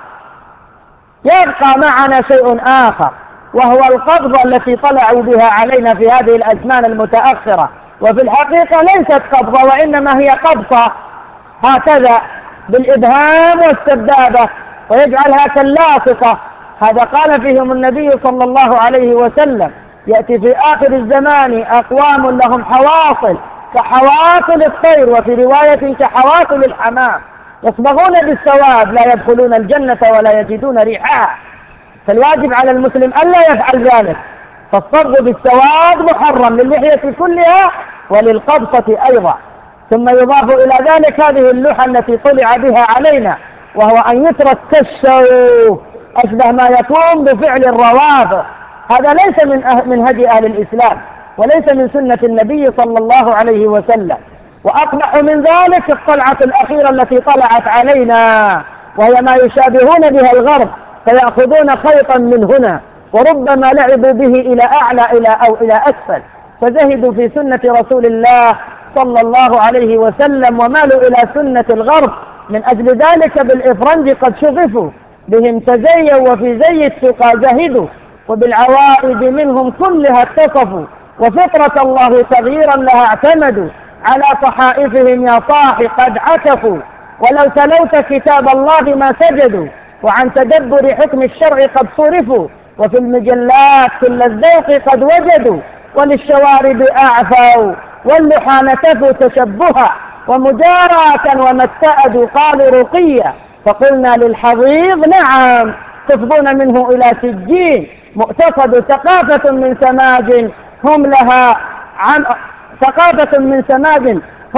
يبقى معنا شيء آخر، وهو القبضة التي طلعوا بها علينا في هذه الأزمان المتأخرة، وفي الحقيقة ليست قبضة، وإنما هي قبضة هكذا بالإبهام والسبابة، ويجعلها كاللاصقة. هذا قال فيهم النبي صلى الله عليه وسلم: يأتي في آخر الزمان أقوام لهم حواصل كحواصل الطير، وفي رواية كحواصل الحمام، يصبغون بالسواد لا يدخلون الجنة ولا يجدون ريحها. فالواجب على المسلم ألا يفعل ذلك، فالصبغ بالسواد محرم للحية كلها وللقبصة أيضا. ثم يضاف إلى ذلك هذه اللحى التي طلع بها علينا، وهو أن يترك كالشوف، أشبه ما يكون بفعل الروافض. هذا ليس من هدي أهل الإسلام، وليس من سنة النبي صلى الله عليه وسلم. وأقبح من ذلك الطلعة الأخيرة التي طلعت علينا، وهي ما يشابهون بها الغرب، فيأخذون خيطا من هنا وربما لعبوا به إلى أعلى أو إلى أسفل، فزهدوا في سنة رسول الله صلى الله عليه وسلم ومالوا إلى سنة الغرب. من أجل ذلك بالإفرنج قد شغفوا، بهم تزيوا وفي زي التقى زهدوا، وبالعوائد منهم كلها اتصفوا، وفطرة الله تغييرا لها اعتمدوا، على صحائفهم يا صاح قد عكفوا، ولو تلوت كتاب الله ما سجدوا، وعن تدبر حكم الشرع قد صرفوا، وفي المجلات كل الذوق قد وجدوا، وللشوارب أعفوا واللحى نتفوا تشبها، ومجاراة وما اتأدوا قالوا رقية، فقلنا للحضيض نعم تفضون منه إلى سجين، مؤتقد ثقافة من سماج هم لها ثقافة من سماج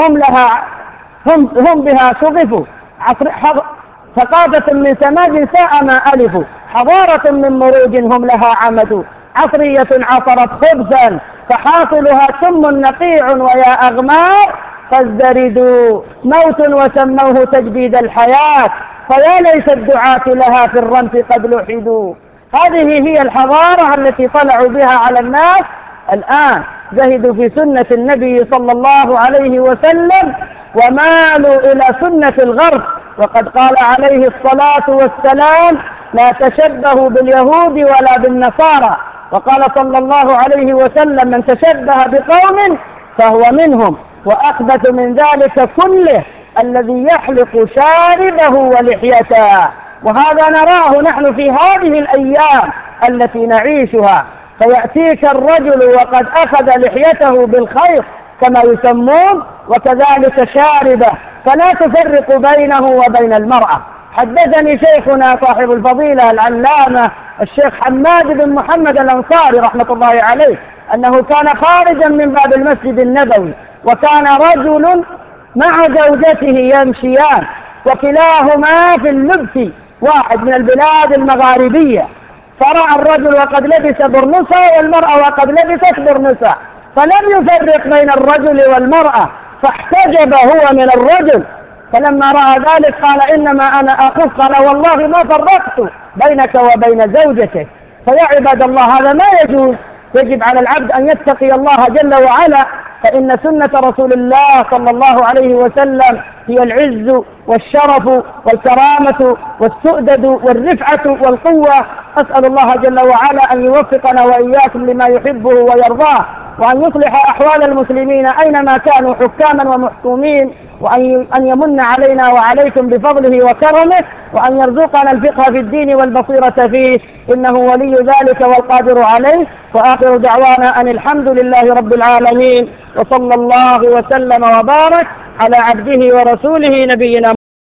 هم بها شغفوا، ثقافة من سماج ساء ما ألفوا، حضارة من مروج هم لها عمدوا، عصرية عصرت خبزا فحاصلها سم نقيع ويا أغمار فازدردوا، موت وسموه تجديد الحياة، فيا ليس الدعاة لها في الرمس قد لحدوا. هذه هي الحضارة التي طلعوا بها على الناس الآن، زهدوا في سنة النبي صلى الله عليه وسلم ومالوا إلى سنة الغرب. وقد قال عليه الصلاة والسلام: لا تشبهوا باليهود ولا بالنصارى. وقال صلى الله عليه وسلم: من تشبه بقوم فهو منهم. وأخبث من ذلك كله الذي يحلق شاربه ولحيته، وهذا نراه نحن في هذه الأيام التي نعيشها، فيأتيك الرجل وقد أخذ لحيته بالخيط كما يسمون، وكذلك شاربه، فلا تفرق بينه وبين المرأة. حدثني شيخنا صاحب الفضيلة العلامة الشيخ حماد بن محمد الأنصاري رحمة الله عليه أنه كان خارجا من باب المسجد النبوي، وكان رجل مع زوجته يمشيان، وكلاهما في اللبس واحد من البلاد المغاربية، فرأى الرجل وقد لبس برنسا والمرأة وقد لبست برنسا، فلم يفرق بين الرجل والمرأة، فاحتجب هو من الرجل. فلما رأى ذلك قال: إنما أنا أخف. قال: والله ما فرقت بينك وبين زوجتك. فيا عباد الله، هذا ما يجوز يجب على العبد أن يتقي الله جل وعلا، فإن سنة رسول الله صلى الله عليه وسلم هي العز والشرف والكرامة والسؤدد والرفعة والقوة. أسأل الله جل وعلا أن يوفقنا وإياكم لما يحبه ويرضاه، وأن يصلح أحوال المسلمين أينما كانوا حكاما ومحكومين، وأن يمن علينا وعليكم بفضله وكرمه، وأن يرزقنا الفقه في الدين والبصيرة فيه، إنه ولي ذلك والقادر عليه. وآخر دعوانا أن الحمد لله رب العالمين، وصلى الله وسلم وبارك على عبده ورسوله نبينا